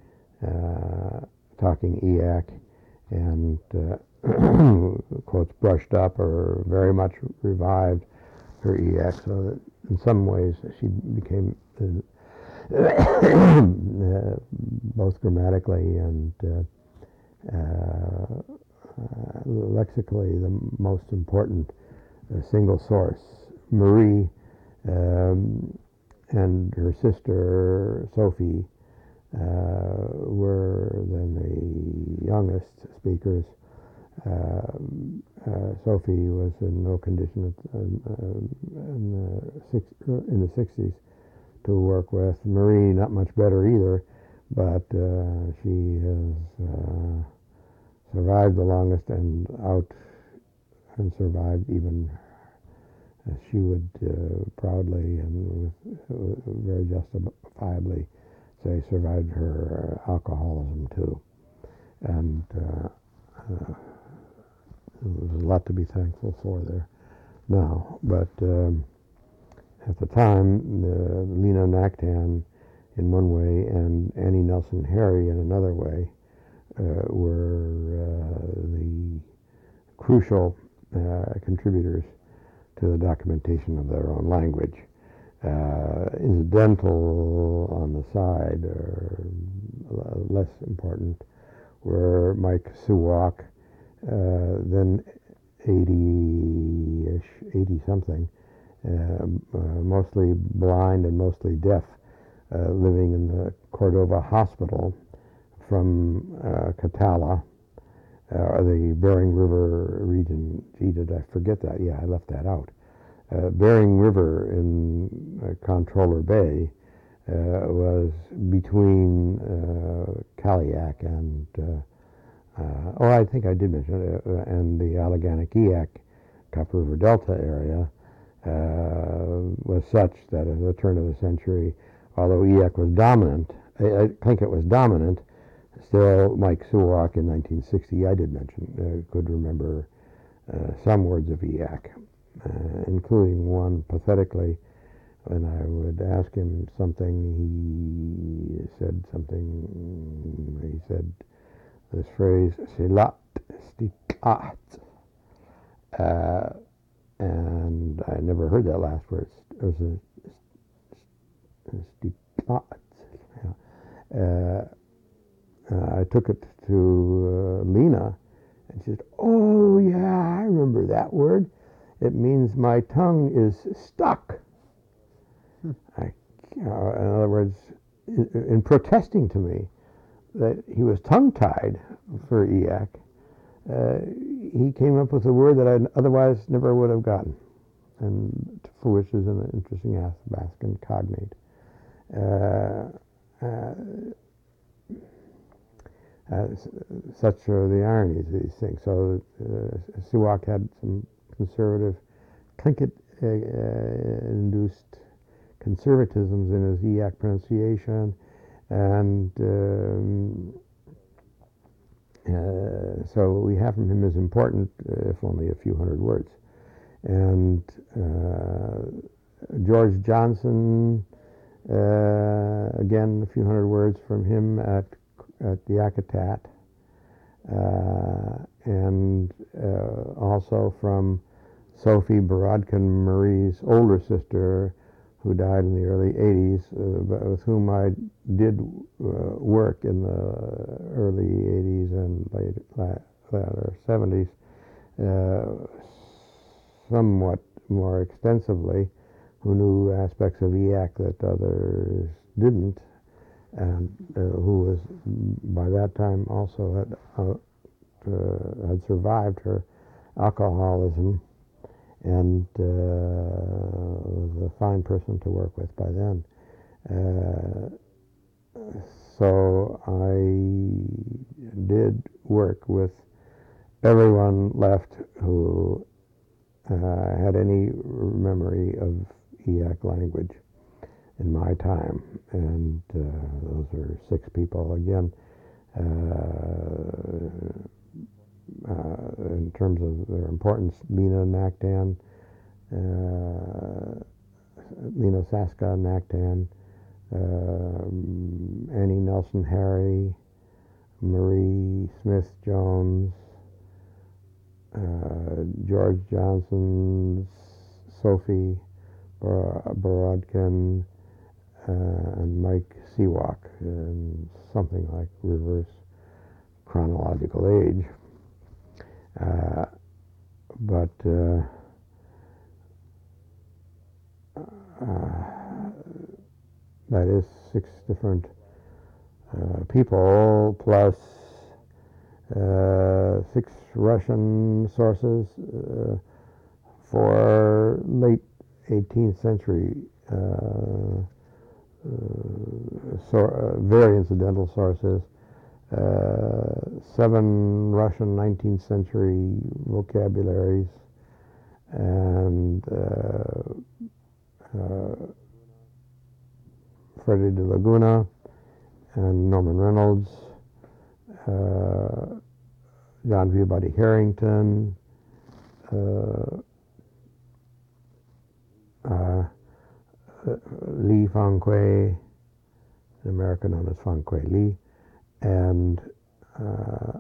uh, talking Eyak, and uh, quotes brushed up or very much revived her Eyak, so that in some ways she became uh, uh, both grammatically and uh, uh, uh, lexically the most important uh, single source. Marie um, and her sister Sophie uh, were then the youngest speakers. Uh, uh, Sophie was in no condition at, um, uh, in, the six, in the sixties to work with. Marie, not much better either, but uh, she has uh, survived the longest and out and survived even as she would uh, proudly and with, uh, very justifiably say survived her uh, alcoholism too. And uh, uh, there's a lot to be thankful for there now. But um, at the time, uh, Lena Naktan in one way and Annie Nelson Harry in another way uh, were uh, the crucial uh, contributors to the documentation of their own language. Uh, incidental on the side, or less important, were Mike Suwak, uh, then eighty-ish, eighty-something, uh, uh, mostly blind and mostly deaf, uh, living in the Cordova Hospital from uh, Catala, uh, the Bering River region. Gee, did I forget that? Yeah, I left that out. uh, Bering River in uh, Controller Bay uh, was between uh, Kaliak and, uh, uh, oh, I think I did mention it, uh, and the Allegany-Eyak Cup River Delta area uh, was such that at the turn of the century, although Eyak was dominant, I, I think it was dominant, still Mike Siwak in nineteen sixty, I did mention, uh, could remember uh, some words of Eyak, uh, including one pathetically. When I would ask him something, he said something, he said this phrase, Silat Stikat. Uh, and I never heard that last word. It was a, a Stikat. Yeah. Uh, uh, I took it to uh, Lena, and she said, oh, yeah, I remember that word. It means my tongue is stuck. I, uh, in other words, in, in protesting to me that he was tongue-tied for Eyak, uh, he came up with a word that I otherwise never would have gotten, and for which is an interesting Athabascan cognate. Uh, uh, uh, such are the ironies of these things. So uh, Siwak had some conservative, Tlingit-induced uh, conservatisms in his Eyak pronunciation, and um, uh, so what we have from him is important, uh, if only a few hundred words. And uh, George Johnson, uh, again, a few hundred words from him at at the Yakutat, uh, and uh, also from Sophie Borodkin Marie's older sister, who died in the early eighties, uh, with whom I did uh, work in the early eighties and late latter seventies, uh, somewhat more extensively, who knew aspects of Eyak that others didn't, and uh, who was by that time also had uh, uh, had survived her alcoholism, and uh, was a fine person to work with by then. Uh, so I did work with everyone left who uh, had any memory of Eyak language in my time, and uh, those are six people again. Uh, uh, in terms of their importance, Lena Naktan, uh, Lena Saska Naktan, uh, Annie Nelson Harry, Marie Smith Jones, uh, George Johnson, Sophie Borodkin, uh, and Mike Siwak, in something like reverse chronological age. Uh, but uh, uh, that is six different uh, people plus uh, six Russian sources uh, for late eighteenth century uh, uh, so, uh, very incidental sources. Uh, seven Russian nineteenth century vocabularies, and uh, uh, Freddie de Laguna and Norman Reynolds, uh, John Peabody Harrington, uh, uh, Lee Fang-Kuei, an American known as Fang-Kuei Lee, and uh,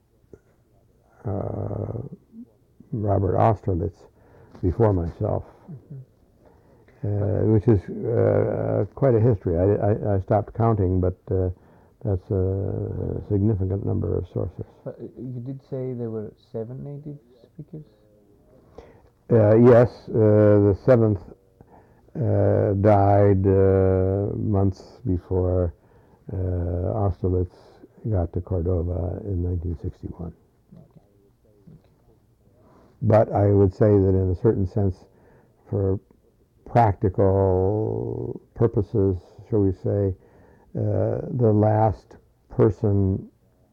uh, Robert Austerlitz before myself, uh, which is uh, quite a history. I, I, I stopped counting, but uh, that's a significant number of sources. But you did say there were seven native speakers? Uh, yes, uh, the seventh uh, died uh, months before uh, Austerlitz got to Cordova in nineteen sixty-one. Okay. Okay. But I would say that in a certain sense, for practical purposes, shall we say, uh, the last person,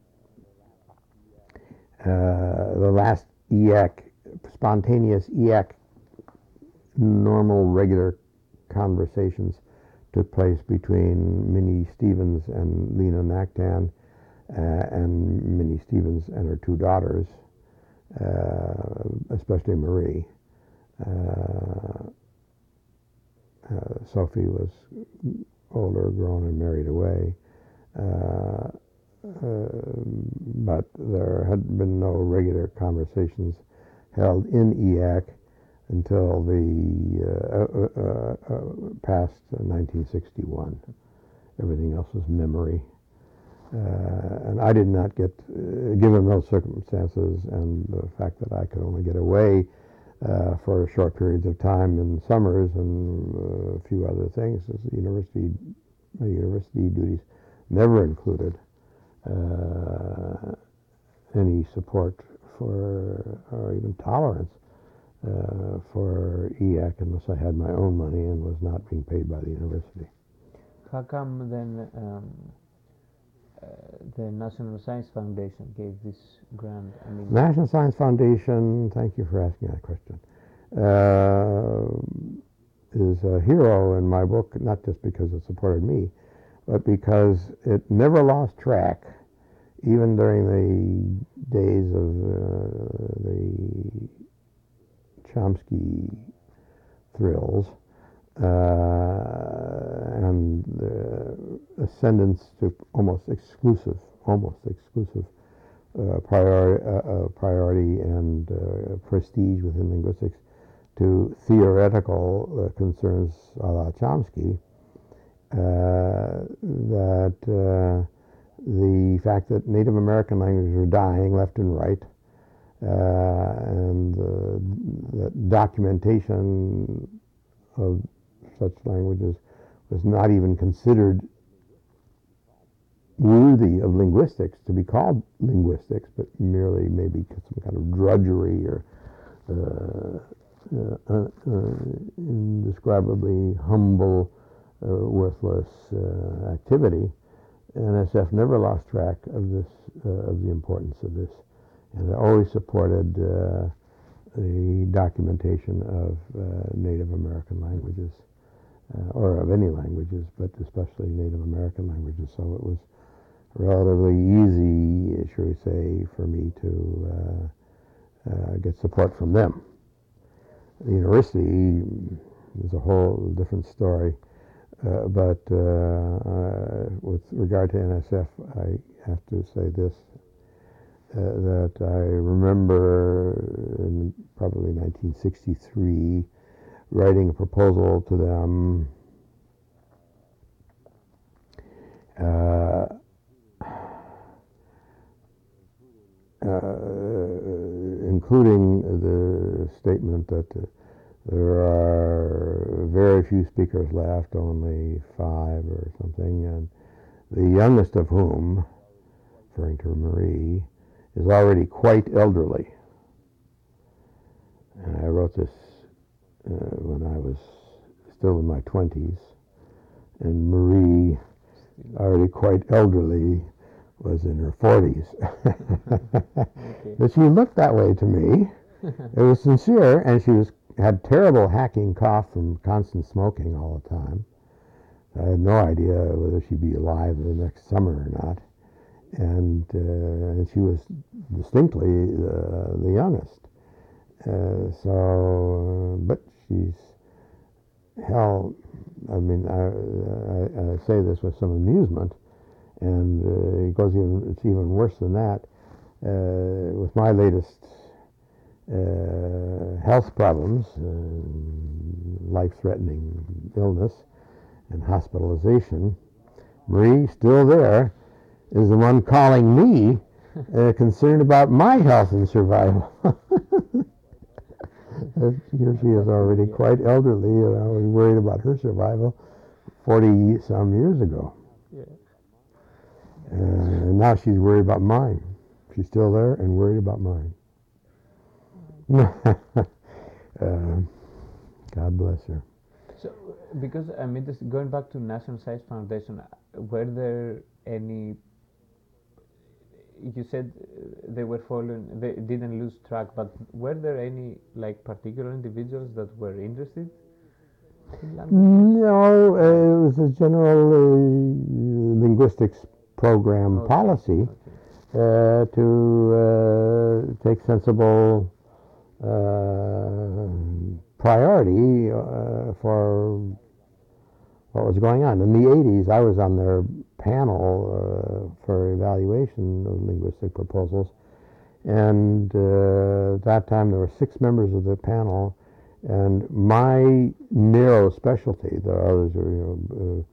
uh, the last E A C, spontaneous E A C, normal, regular conversations took place between Minnie Stevens and Lena Naktan, uh, and Minnie Stevens and her two daughters, uh, especially Marie. Uh, uh, Sophie was older, grown, and married away. Uh, uh, but there had been no regular conversations held in E A C until the uh, uh, uh, uh, past nineteen sixty-one. Everything else was memory. Uh, and I did not get, uh, given those circumstances and the fact that I could only get away uh, for short periods of time in summers and uh, a few other things, as the university, my university duties never included uh, any support for, or even tolerance uh, for E A C unless I had my own money and was not being paid by the university. How come then um, uh, the National Science Foundation gave this grant? I mean, National Science Foundation, thank you for asking that question, uh, is a hero in my book, not just because it supported me, but because it never lost track, even during the days of uh, the Chomsky thrills, uh, and the ascendance to almost exclusive, almost exclusive uh, priori- uh, uh, priority and uh, prestige within linguistics to theoretical uh, concerns a la Chomsky, uh, that uh, the fact that Native American languages are dying left and right, uh, and uh, the documentation of such languages was not even considered worthy of linguistics to be called linguistics, but merely maybe some kind of drudgery or uh, uh, uh, indescribably humble, uh, worthless uh, activity. N S F never lost track of this, uh, of the importance of this, and it always supported uh, the documentation of uh, Native American languages, uh, or of any languages, but especially Native American languages. So it was relatively easy, shall we say, for me to uh, uh, get support from them. The university is a whole different story, uh, but uh, uh, with regard to N S F, I have to say this. Uh, that I remember in probably nineteen sixty-three writing a proposal to them uh, uh, including the statement that uh, there are very few speakers left, only five or something, and the youngest of whom, referring to Marie, is already quite elderly. And I wrote this uh, when I was still in my twenties, and Marie, already quite elderly, was in her forties. okay. But she looked that way to me. It was sincere, and she was had terrible hacking cough from constant smoking all the time. I had no idea whether she'd be alive the next summer or not. And, uh, and she was distinctly uh, the youngest. Uh, so, but she's hell. I mean, I, I, I say this with some amusement, and uh, it goes even. It's even worse than that. Uh, with my latest uh, health problems, uh, life-threatening illness, and hospitalization, Marie, still there, is the one calling me uh, concerned about my health and survival. Here she is already quite elderly, and I was worried about her survival forty some years ago. Yeah. Uh, and now she's worried about mine. She's still there and worried about mine. uh, God bless her. So, because I'm interested, going back to National Science Foundation, uh, were there any? You said uh, they were following, they didn't lose track, but were there any like particular individuals that were interested in language? No, uh, it was a general uh, linguistics program Okay, policy okay. uh, to uh, take sensible uh, priority uh, for what was going on. In the eighties, I was on their panel uh, for evaluation of linguistic proposals, and uh, at that time there were six members of the panel, and my narrow specialty, the others were, you know, uh,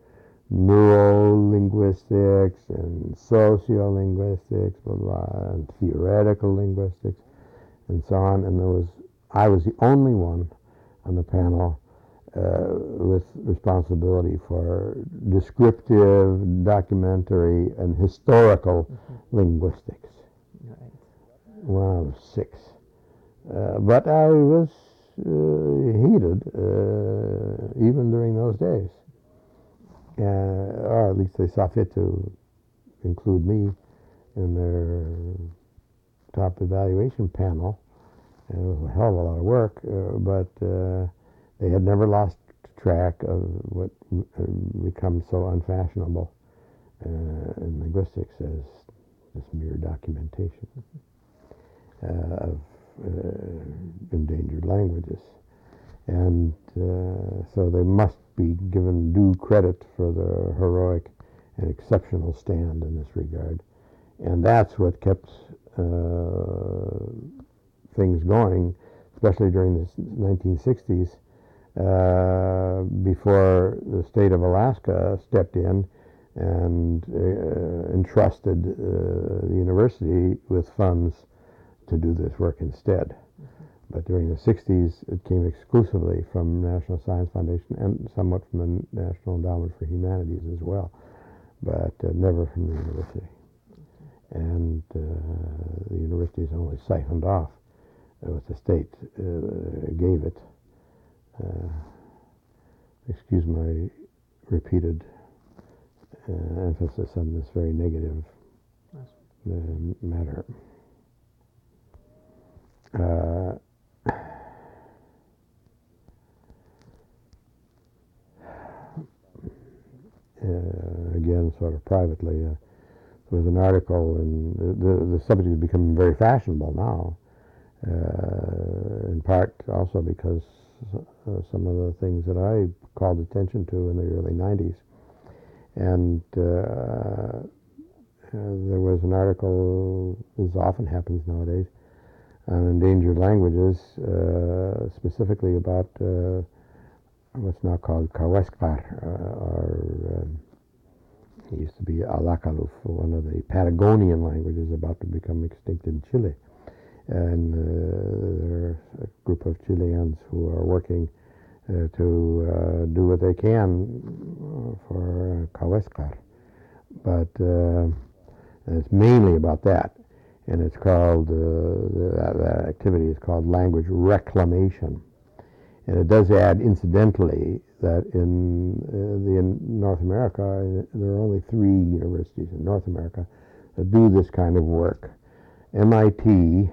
neurolinguistics and sociolinguistics, blah, blah, and theoretical linguistics, and so on, and there was, I was the only one on the panel uh, with responsibility for descriptive, documentary, and historical Mm-hmm. linguistics. Right. One out of six. Uh, but I was uh, heated uh, even during those days. Uh, or at least they saw fit to include me in their top evaluation panel. And it was a hell of a lot of work, uh, but uh, they had never lost track of what uh, becomes so unfashionable uh, in linguistics as this mere documentation uh, of uh, endangered languages. And uh, so they must be given due credit for their heroic and exceptional stand in this regard. And that's what kept uh, things going, especially during the nineteen sixties, uh, before the state of Alaska stepped in and uh, entrusted uh, the university with funds to do this work instead. Mm-hmm. But during the sixties, it came exclusively from National Science Foundation and somewhat from the National Endowment for Humanities as well, but uh, never from the university. Okay. And uh, the university is only siphoned off what the state uh, gave it. Uh, excuse my repeated uh, emphasis on this very negative uh, matter. Uh, uh, again, sort of privately, uh, there was an article, and the, the subject is becoming very fashionable now, uh, in part also because uh, some of the things that I called attention to in the early nineties. And uh, uh, there was an article, as often happens nowadays, on endangered languages, uh, specifically about uh, what's now called Kaweskar, uh, or um, it used to be Alakaluf, one of the Patagonian languages about to become extinct in Chile. And uh, there are a group of Chileans who are working uh, to uh, do what they can for uh, Kaweskar. But uh, it's mainly about that. And it's called, uh, that, that activity is called language reclamation. And it does add, incidentally, that in, uh, the, in North America, there are only three universities in North America that do this kind of work. M I T,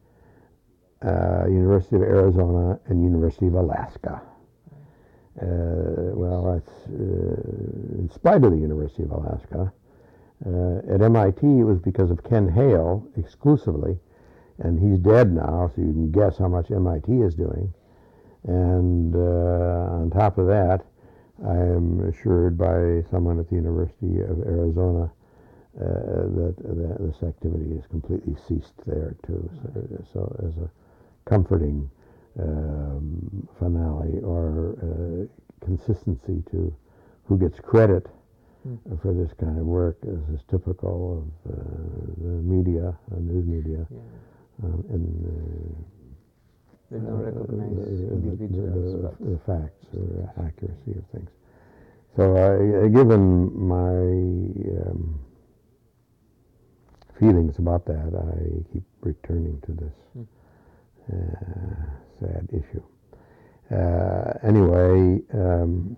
uh, University of Arizona, and University of Alaska. Uh, well, that's uh, in spite of the University of Alaska. Uh, at M I T, it was because of Ken Hale exclusively, and he's dead now, so you can guess how much M I T is doing. And uh, on top of that, I am assured by someone at the University of Arizona uh, that, that this activity is completely ceased there too. So, so as a comforting um, finale or uh, consistency to who gets credit mm. for this kind of work, as is typical of uh, the media, uh, news media, yeah. um, and uh, they don't recognize uh, individuals, the, the, the facts or accuracy of things. So, uh, given my um, feelings about that, I keep returning to this mm. uh, sad issue. Uh, anyway, um,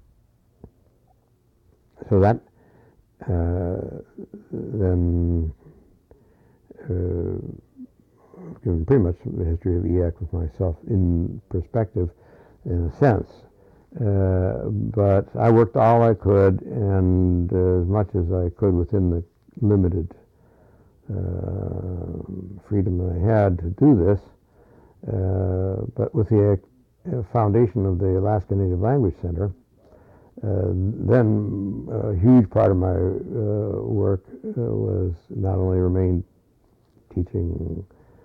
so that uh, then uh, given pretty much the history of E A C with myself in perspective, in a sense. Uh, but I worked all I could, and uh, as much as I could within the limited uh, freedom I had to do this. Uh, but with the uh, foundation of the Alaska Native Language Center, uh, then a huge part of my uh, work uh, was not only remained teaching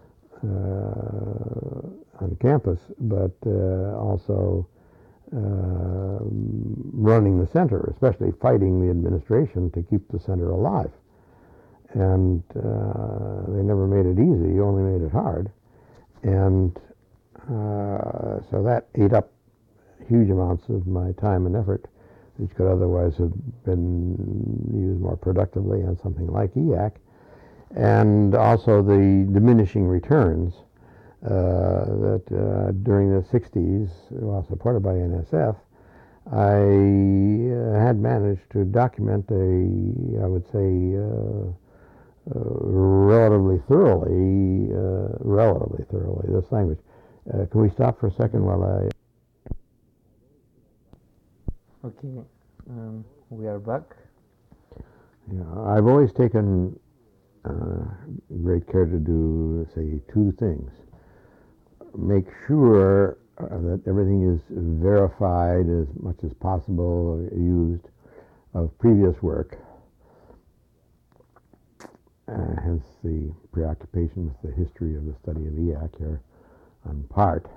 uh, on campus, but uh, also uh, running the center, especially fighting the administration to keep the center alive. And uh, they never made it easy, only made it hard. And uh, so that ate up huge amounts of my time and effort, which could otherwise have been used more productively on something like E A C. And also the diminishing returns uh, that uh, during the sixties, while supported by N S F, I uh, had managed to document a, I would say, uh, uh, relatively thoroughly, uh, relatively thoroughly, this language. Uh, can we stop for a second while I... Okay, um, we are back. Yeah, I've always taken uh, great care to do, say, two things. Make sure uh, that everything is verified as much as possible, used of previous work, uh, hence the preoccupation with the history of the study of E A C here on part.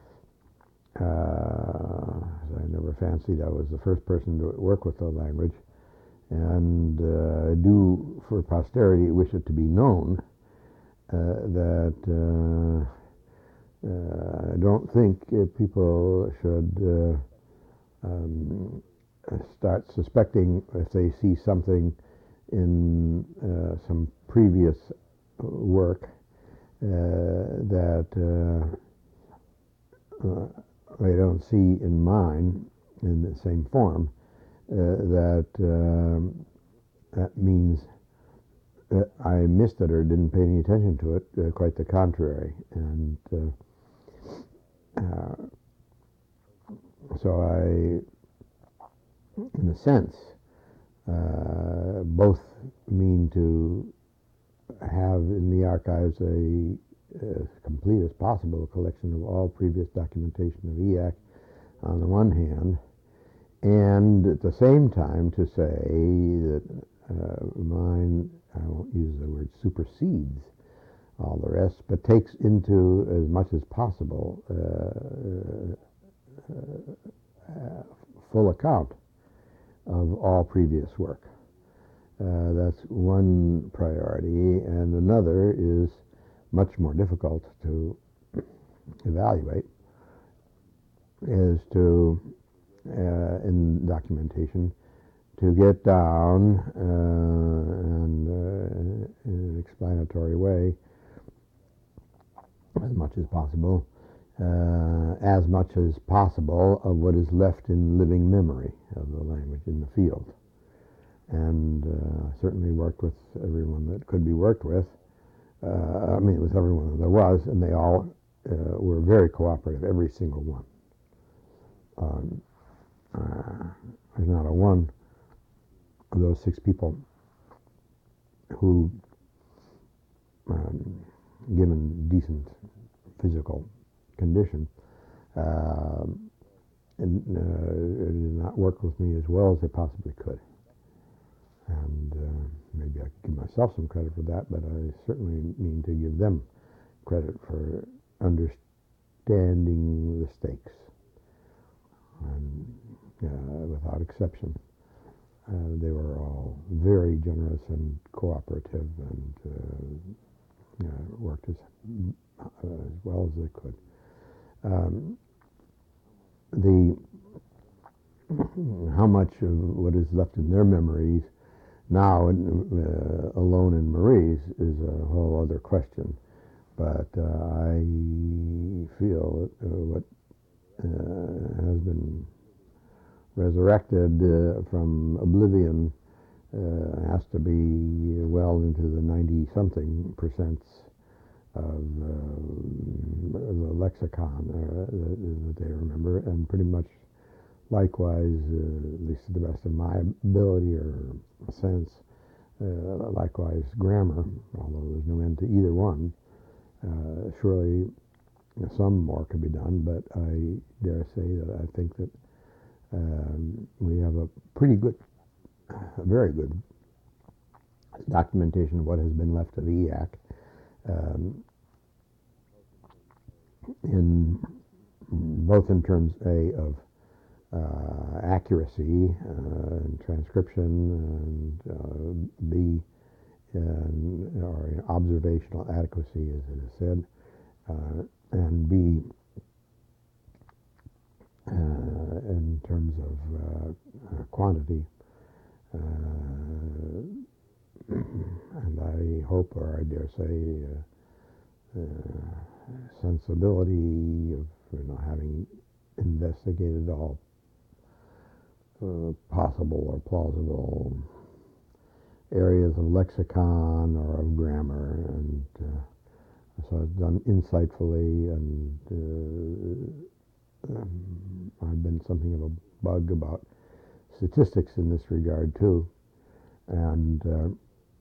Uh, I never fancied I was the first person to work with the language, and uh, I do, for posterity, wish it to be known uh, that uh, uh, I don't think uh, people should uh, um, start suspecting if they see something in uh, some previous work uh, that uh, uh, they don't see in mine in the same form, uh, that um, that means that I missed it or didn't pay any attention to it. Uh, quite the contrary. And uh, uh, so I, in a sense, uh, both mean to have in the archives a as complete as possible a collection of all previous documentation of E A C on the one hand, and at the same time to say that uh, mine, I won't use the word supersedes all the rest, but takes into as much as possible uh, uh, uh, full account of all previous work. Uh, that's one priority, and another is much more difficult to evaluate, is to, uh, in documentation, to get down uh, and uh, in an explanatory way, as much as possible, uh, as much as possible of what is left in living memory of the language in the field. And uh, certainly worked with everyone that could be worked with. Uh, I mean, with everyone that there was, and they all uh, were very cooperative, every single one. Um, uh, there's not a one of those six people who, um, given decent physical condition, uh, and, uh, did not work with me as well as they possibly could. And uh, maybe I could give myself some credit for that, but I certainly mean to give them credit for understanding the stakes. And uh, without exception, uh, they were all very generous and cooperative, and uh, yeah, worked as, uh, as well as they could. Um, the how much of what is left in their memories now, uh, alone in Marie's, is a whole other question. But uh, I feel uh, what uh, resurrected uh, from oblivion uh, has to be well into the ninety-something percent of uh, the lexicon uh, that, that they remember, and pretty much likewise, uh, at least to the best of my ability or sense, uh, likewise grammar, although there's no end to either one. Uh, surely some more could be done, but I dare say that I think that um, we have a pretty good, a very good documentation of what has been left of E A C. Um, in both in terms A of uh, accuracy uh, and transcription, and uh, B in, or observational adequacy, as it is said, uh, and B uh, in terms of uh, quantity. Uh, and I hope, or I dare say, uh, uh, sensibility of you know having investigated all uh, possible or plausible areas of lexicon or of grammar, and uh, so it's done insightfully, and uh, um, I've been something of a bug about statistics in this regard too, and uh,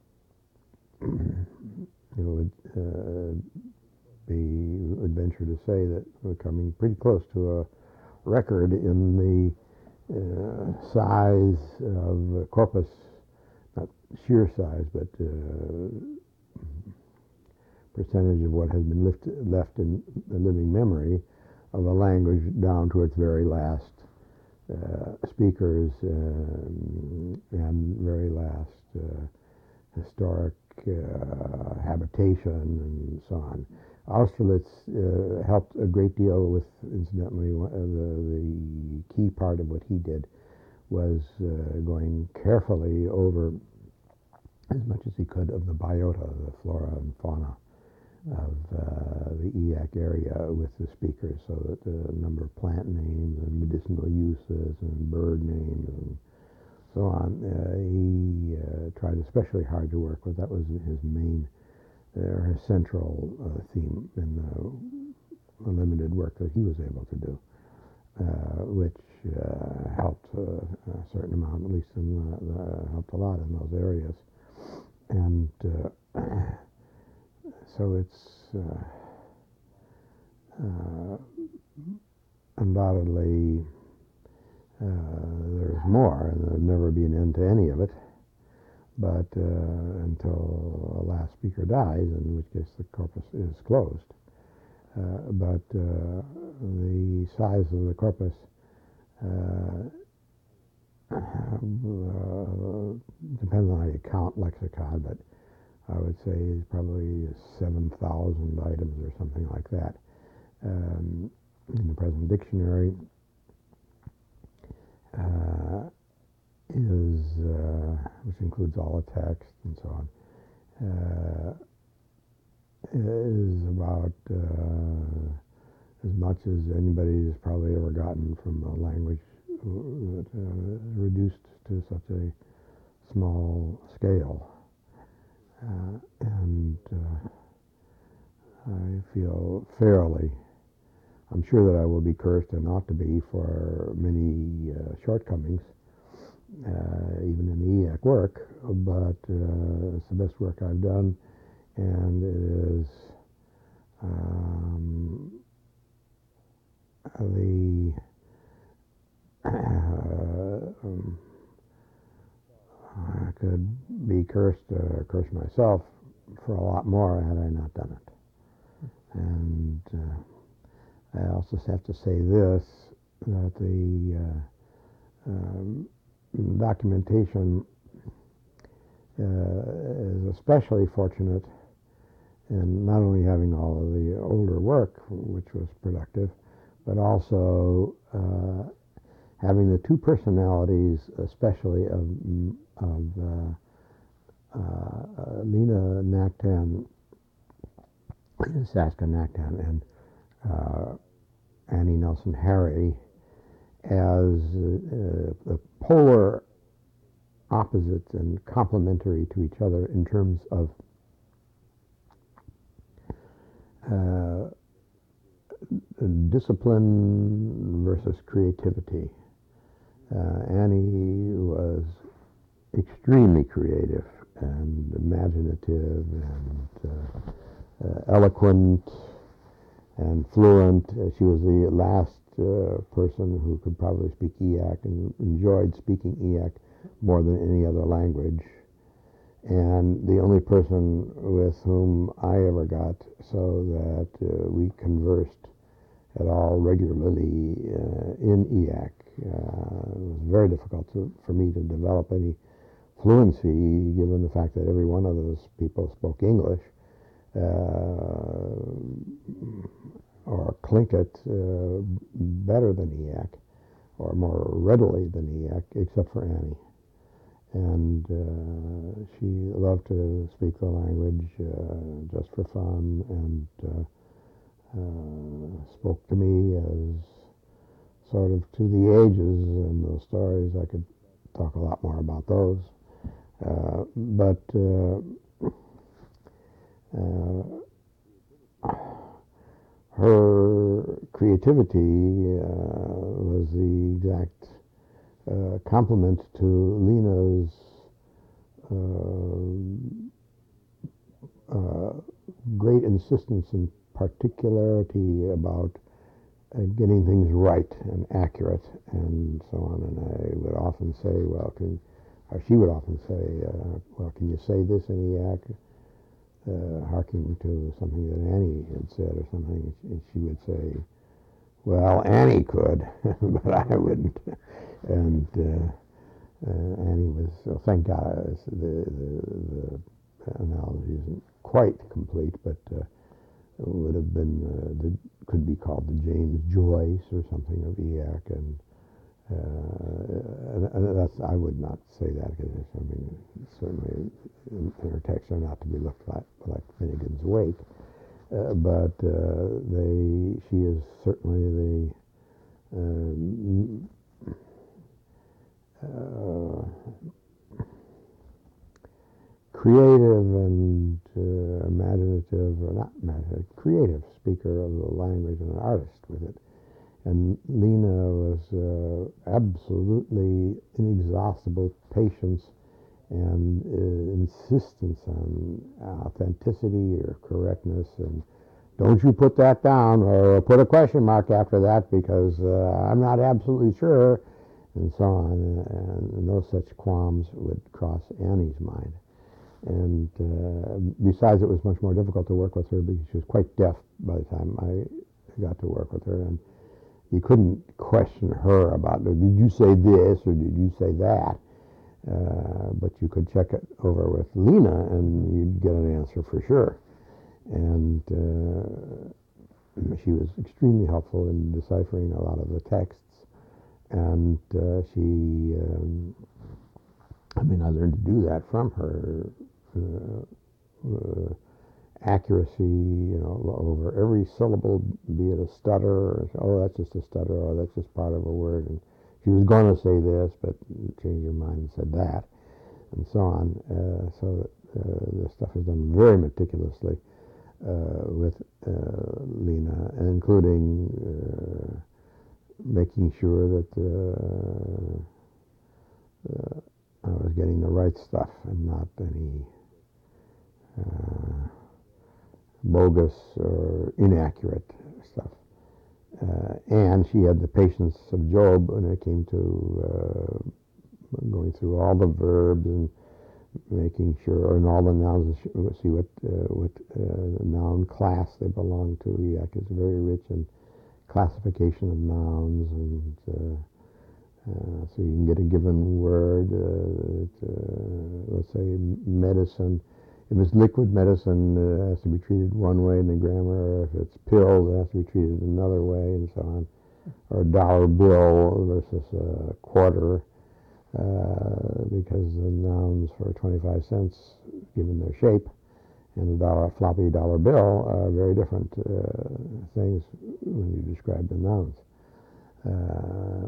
it would uh, be would venture to say that we're coming pretty close to a record in the uh, size of the corpus, not sheer size, but uh, percentage of what has been lift, left in the living memory of a language down to its very last uh, speakers um, and very last uh, historic uh, habitation and so on. Austerlitz uh, helped a great deal with, incidentally, uh, the, the key part of what he did was uh, going carefully over as much as he could of the biota, the flora and fauna of uh, the E A C area with the speakers, so that the number of plant names and medicinal uses and bird names and so on. Uh, he uh, tried especially hard to work with. That was his main, or uh, his central uh, theme in the, the limited work that he was able to do, uh, which uh, helped uh, a certain amount, at least in the, the, helped a lot in those areas. And uh, so it's uh, uh, undoubtedly uh, there's more, and there'll never be an end to any of it, but uh, until a last speaker dies, in which case the corpus is closed. Uh, but uh, the size of the corpus uh, uh, depends on how you count lexicon, but I would say it's probably seven thousand items or something like that um, in the present dictionary. Uh, is, uh, which includes all the text and so on, uh, is about uh, as much as anybody has probably ever gotten from a language that uh, reduced to such a small scale. Uh, and uh, I feel fairly, I'm sure that I will be cursed and ought to be for many uh, shortcomings, uh, even in the E A C work, but uh, it's the best work I've done, and it is um, the uh, um, I could be cursed or curse myself for a lot more had I not done it. And uh, I also have to say this, that the uh, um, documentation uh, is especially fortunate in not only having all of the older work, which was productive, but also uh, having the two personalities, especially of, of uh, uh, Lena Nachtan, Saska Nachtan, and uh, Annie Nelson Harry, as uh, the polar opposites and complementary to each other in terms of uh, discipline versus creativity. Uh, Annie was extremely creative and imaginative and uh, uh, eloquent and fluent. Uh, she was the last uh, person who could probably speak E A C and enjoyed speaking E A C more than any other language. And the only person with whom I ever got so that uh, we conversed at all regularly uh, in E A C. Uh, it was very difficult to, for me to develop any fluency given the fact that every one of those people spoke English. Uh, or Tlingit uh, better than E A C, or more readily than E A C, except for Annie. And uh, she loved to speak the language uh, just for fun, and uh, uh, spoke to me as sort of to the ages and those stories. I could talk a lot more about those. Uh, but uh, uh, her creativity uh, was the exact uh, complement to Lena's uh, uh, great insistence and particularity about uh, getting things right and accurate and so on. And I would often say, well, can, or she would often say, uh, well, can you say this in E A C? Uh, harking to something that Annie had said or something, and she would say, well, Annie could, but I wouldn't. And uh, uh, Annie was, well, thank God, the, the, the analogy isn't quite complete, but uh, it would have been, uh, the, could be called the James Joyce or something of E A C. And, uh, and, and that's, I would not say that, because I mean, certainly in, in her texts are not to be looked at like Finnegan's Wake. Uh, but uh, they, she is certainly the um, uh, creative and uh, imaginative, or not imaginative, creative speaker of the language and an artist with it. And Lena was uh, absolutely inexhaustible patience and uh, insistence on authenticity or correctness, and don't you put that down or put a question mark after that, because uh, I'm not absolutely sure, and so on. And, and no such qualms would cross Annie's mind. And uh, besides, it was much more difficult to work with her because she was quite deaf by the time I got to work with her, and you couldn't question her about, did you say this or did you say that? Uh, but you could check it over with Lena and you'd get an answer for sure. And uh, she was extremely helpful in deciphering a lot of the texts. And uh, she, um, I mean, I learned to do that from her. Uh, uh, accuracy, you know, over every syllable, be it a stutter, or, oh, that's just a stutter, or that's just part of a word. And she was going to say this, but changed her mind and said that, and so on. Uh, so uh, this stuff is done very meticulously uh, with uh, Lena, including uh, making sure that uh, uh, I was getting the right stuff and not any uh, bogus or inaccurate stuff. Uh, and she had the patience of Job when it came to uh, going through all the verbs and making sure, and all the nouns, see what uh, what uh, noun class they belong to. E A C is very rich in classification of nouns, and uh, uh, so you can get a given word. Uh, it, uh, let's say medicine. If it's liquid medicine, it has to be treated one way in the grammar. Or if it's pills, it has to be treated another way, and so on. Or a dollar bill versus a quarter, uh, because the nouns for twenty-five cents, given their shape, and a dollar, floppy dollar bill are very different uh, things when you describe the nouns. Uh, or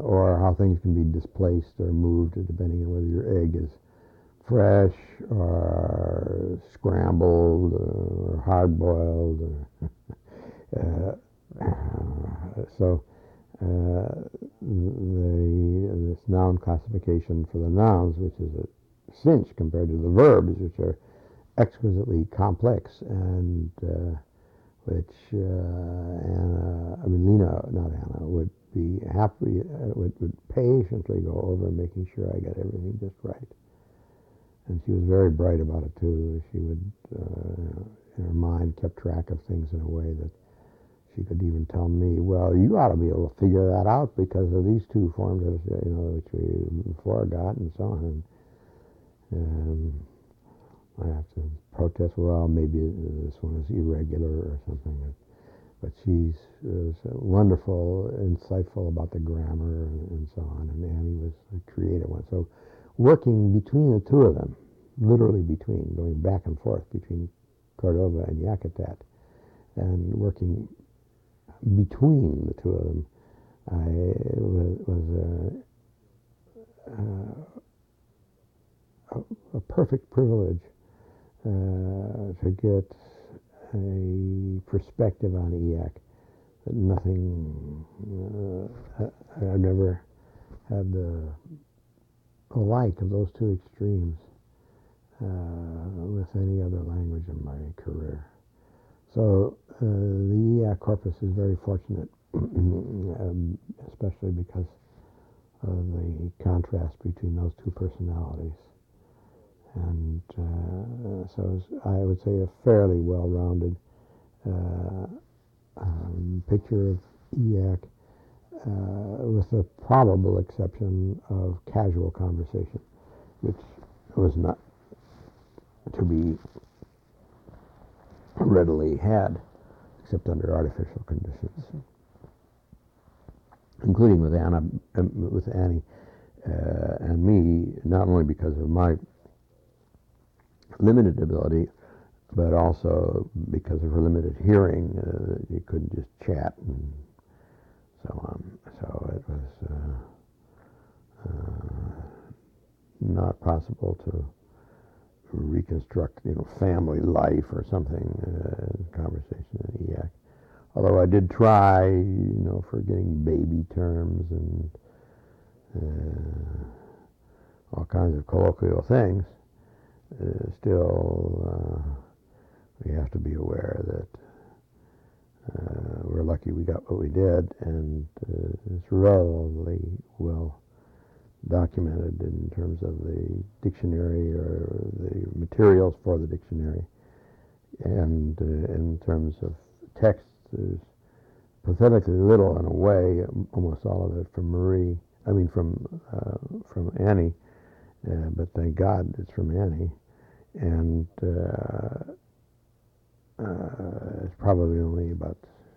how things can be displaced or moved depending on whether your egg is fresh or scrambled or hard boiled. Or, uh, so uh, the this noun classification for the nouns, which is a cinch compared to the verbs, which are exquisitely complex, and uh, which uh, Anna, I mean Lena, not Anna, would be happy, uh, would, would patiently go over making sure I got everything just right. And she was very bright about it too. She would, uh, in her mind, kept track of things in a way that she could even tell me, well, you ought to be able to figure that out because of these two forms, of, you know, which we before got, and so on. And um, I have to protest, well, maybe this one is irregular or something. But she's was wonderful, insightful about the grammar and, and so on. And Annie was a creative one. So working between the two of them, literally between, going back and forth between Cordova and Yakutat, and working between the two of them, I was, was a, a, a perfect privilege uh, to get a perspective on E A C that nothing, uh, I, I've never had the, the like of those two extremes uh, with any other language in my career. So uh, the E A C corpus is very fortunate, um, especially because of the contrast between those two personalities. And uh, so I would say a fairly well-rounded uh, um, picture of E A C, uh, with the probable exception of casual conversation, which was not to be readily had except under artificial conditions, including with Anna, um, with Annie uh, and me, not only because of my limited ability, but also because of her limited hearing. Uh, you couldn't just chat and so on. So it was uh, uh, not possible to reconstruct, you know, family life or something, uh, conversation in E A C. Although I did try, you know, for getting baby terms and uh, all kinds of colloquial things. Uh, still, uh, we have to be aware that uh, we're lucky we got what we did, and uh, it's relatively well documented in terms of the dictionary or the materials for the dictionary. And uh, in terms of text, there's pathetically little in a way, almost all of it from Marie, I mean from, uh, from Annie, uh, but thank God it's from Annie. And uh, uh, it's probably only about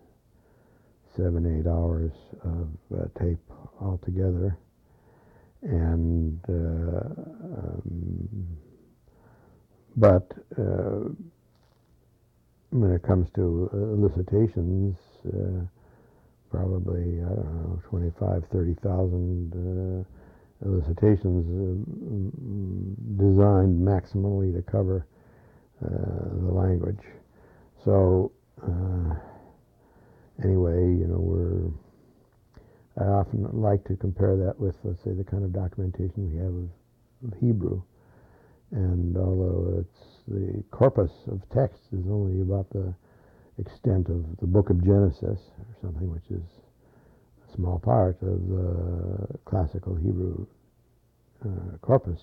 seven, eight hours of uh, tape altogether. And uh, um, but uh, when it comes to elicitations, uh, probably, I don't know, twenty-five, thirty thousand uh, elicitations uh, designed maximally to cover uh, the language. So uh, anyway, you know, we're I often like to compare that with, let's say, the kind of documentation we have of, of Hebrew. And although it's the corpus of text is only about the extent of the book of Genesis or something, which is a small part of the classical Hebrew uh, corpus,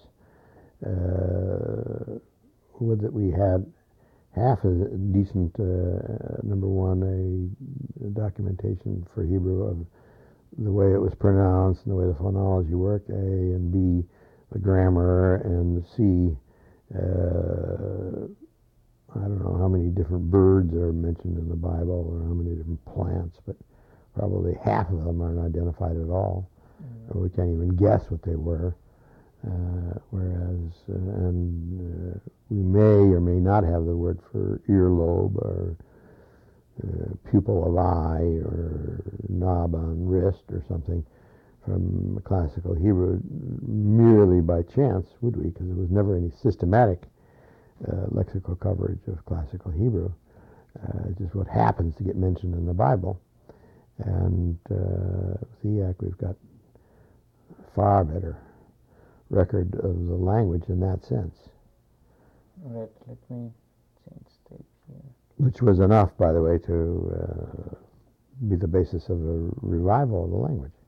uh, would that we had half a decent, uh, number one, a, a documentation for Hebrew of the way it was pronounced and the way the phonology worked, A, and B, the grammar, and C, uh, I don't know how many different birds are mentioned in the Bible or how many different plants, but probably half of them aren't identified at all, mm-hmm. or we can't even guess what they were. Uh, whereas, uh, and uh, we may or may not have the word for earlobe or Uh, pupil of eye or knob on wrist or something, from classical Hebrew merely by chance, would we? Because there was never any systematic uh, lexical coverage of classical Hebrew. Uh, just what happens to get mentioned in the Bible. And uh, with E A C, we've got far better record of the language in that sense. Right, let me change tape here. Which was enough, by the way, to uh, be the basis of a revival of the language.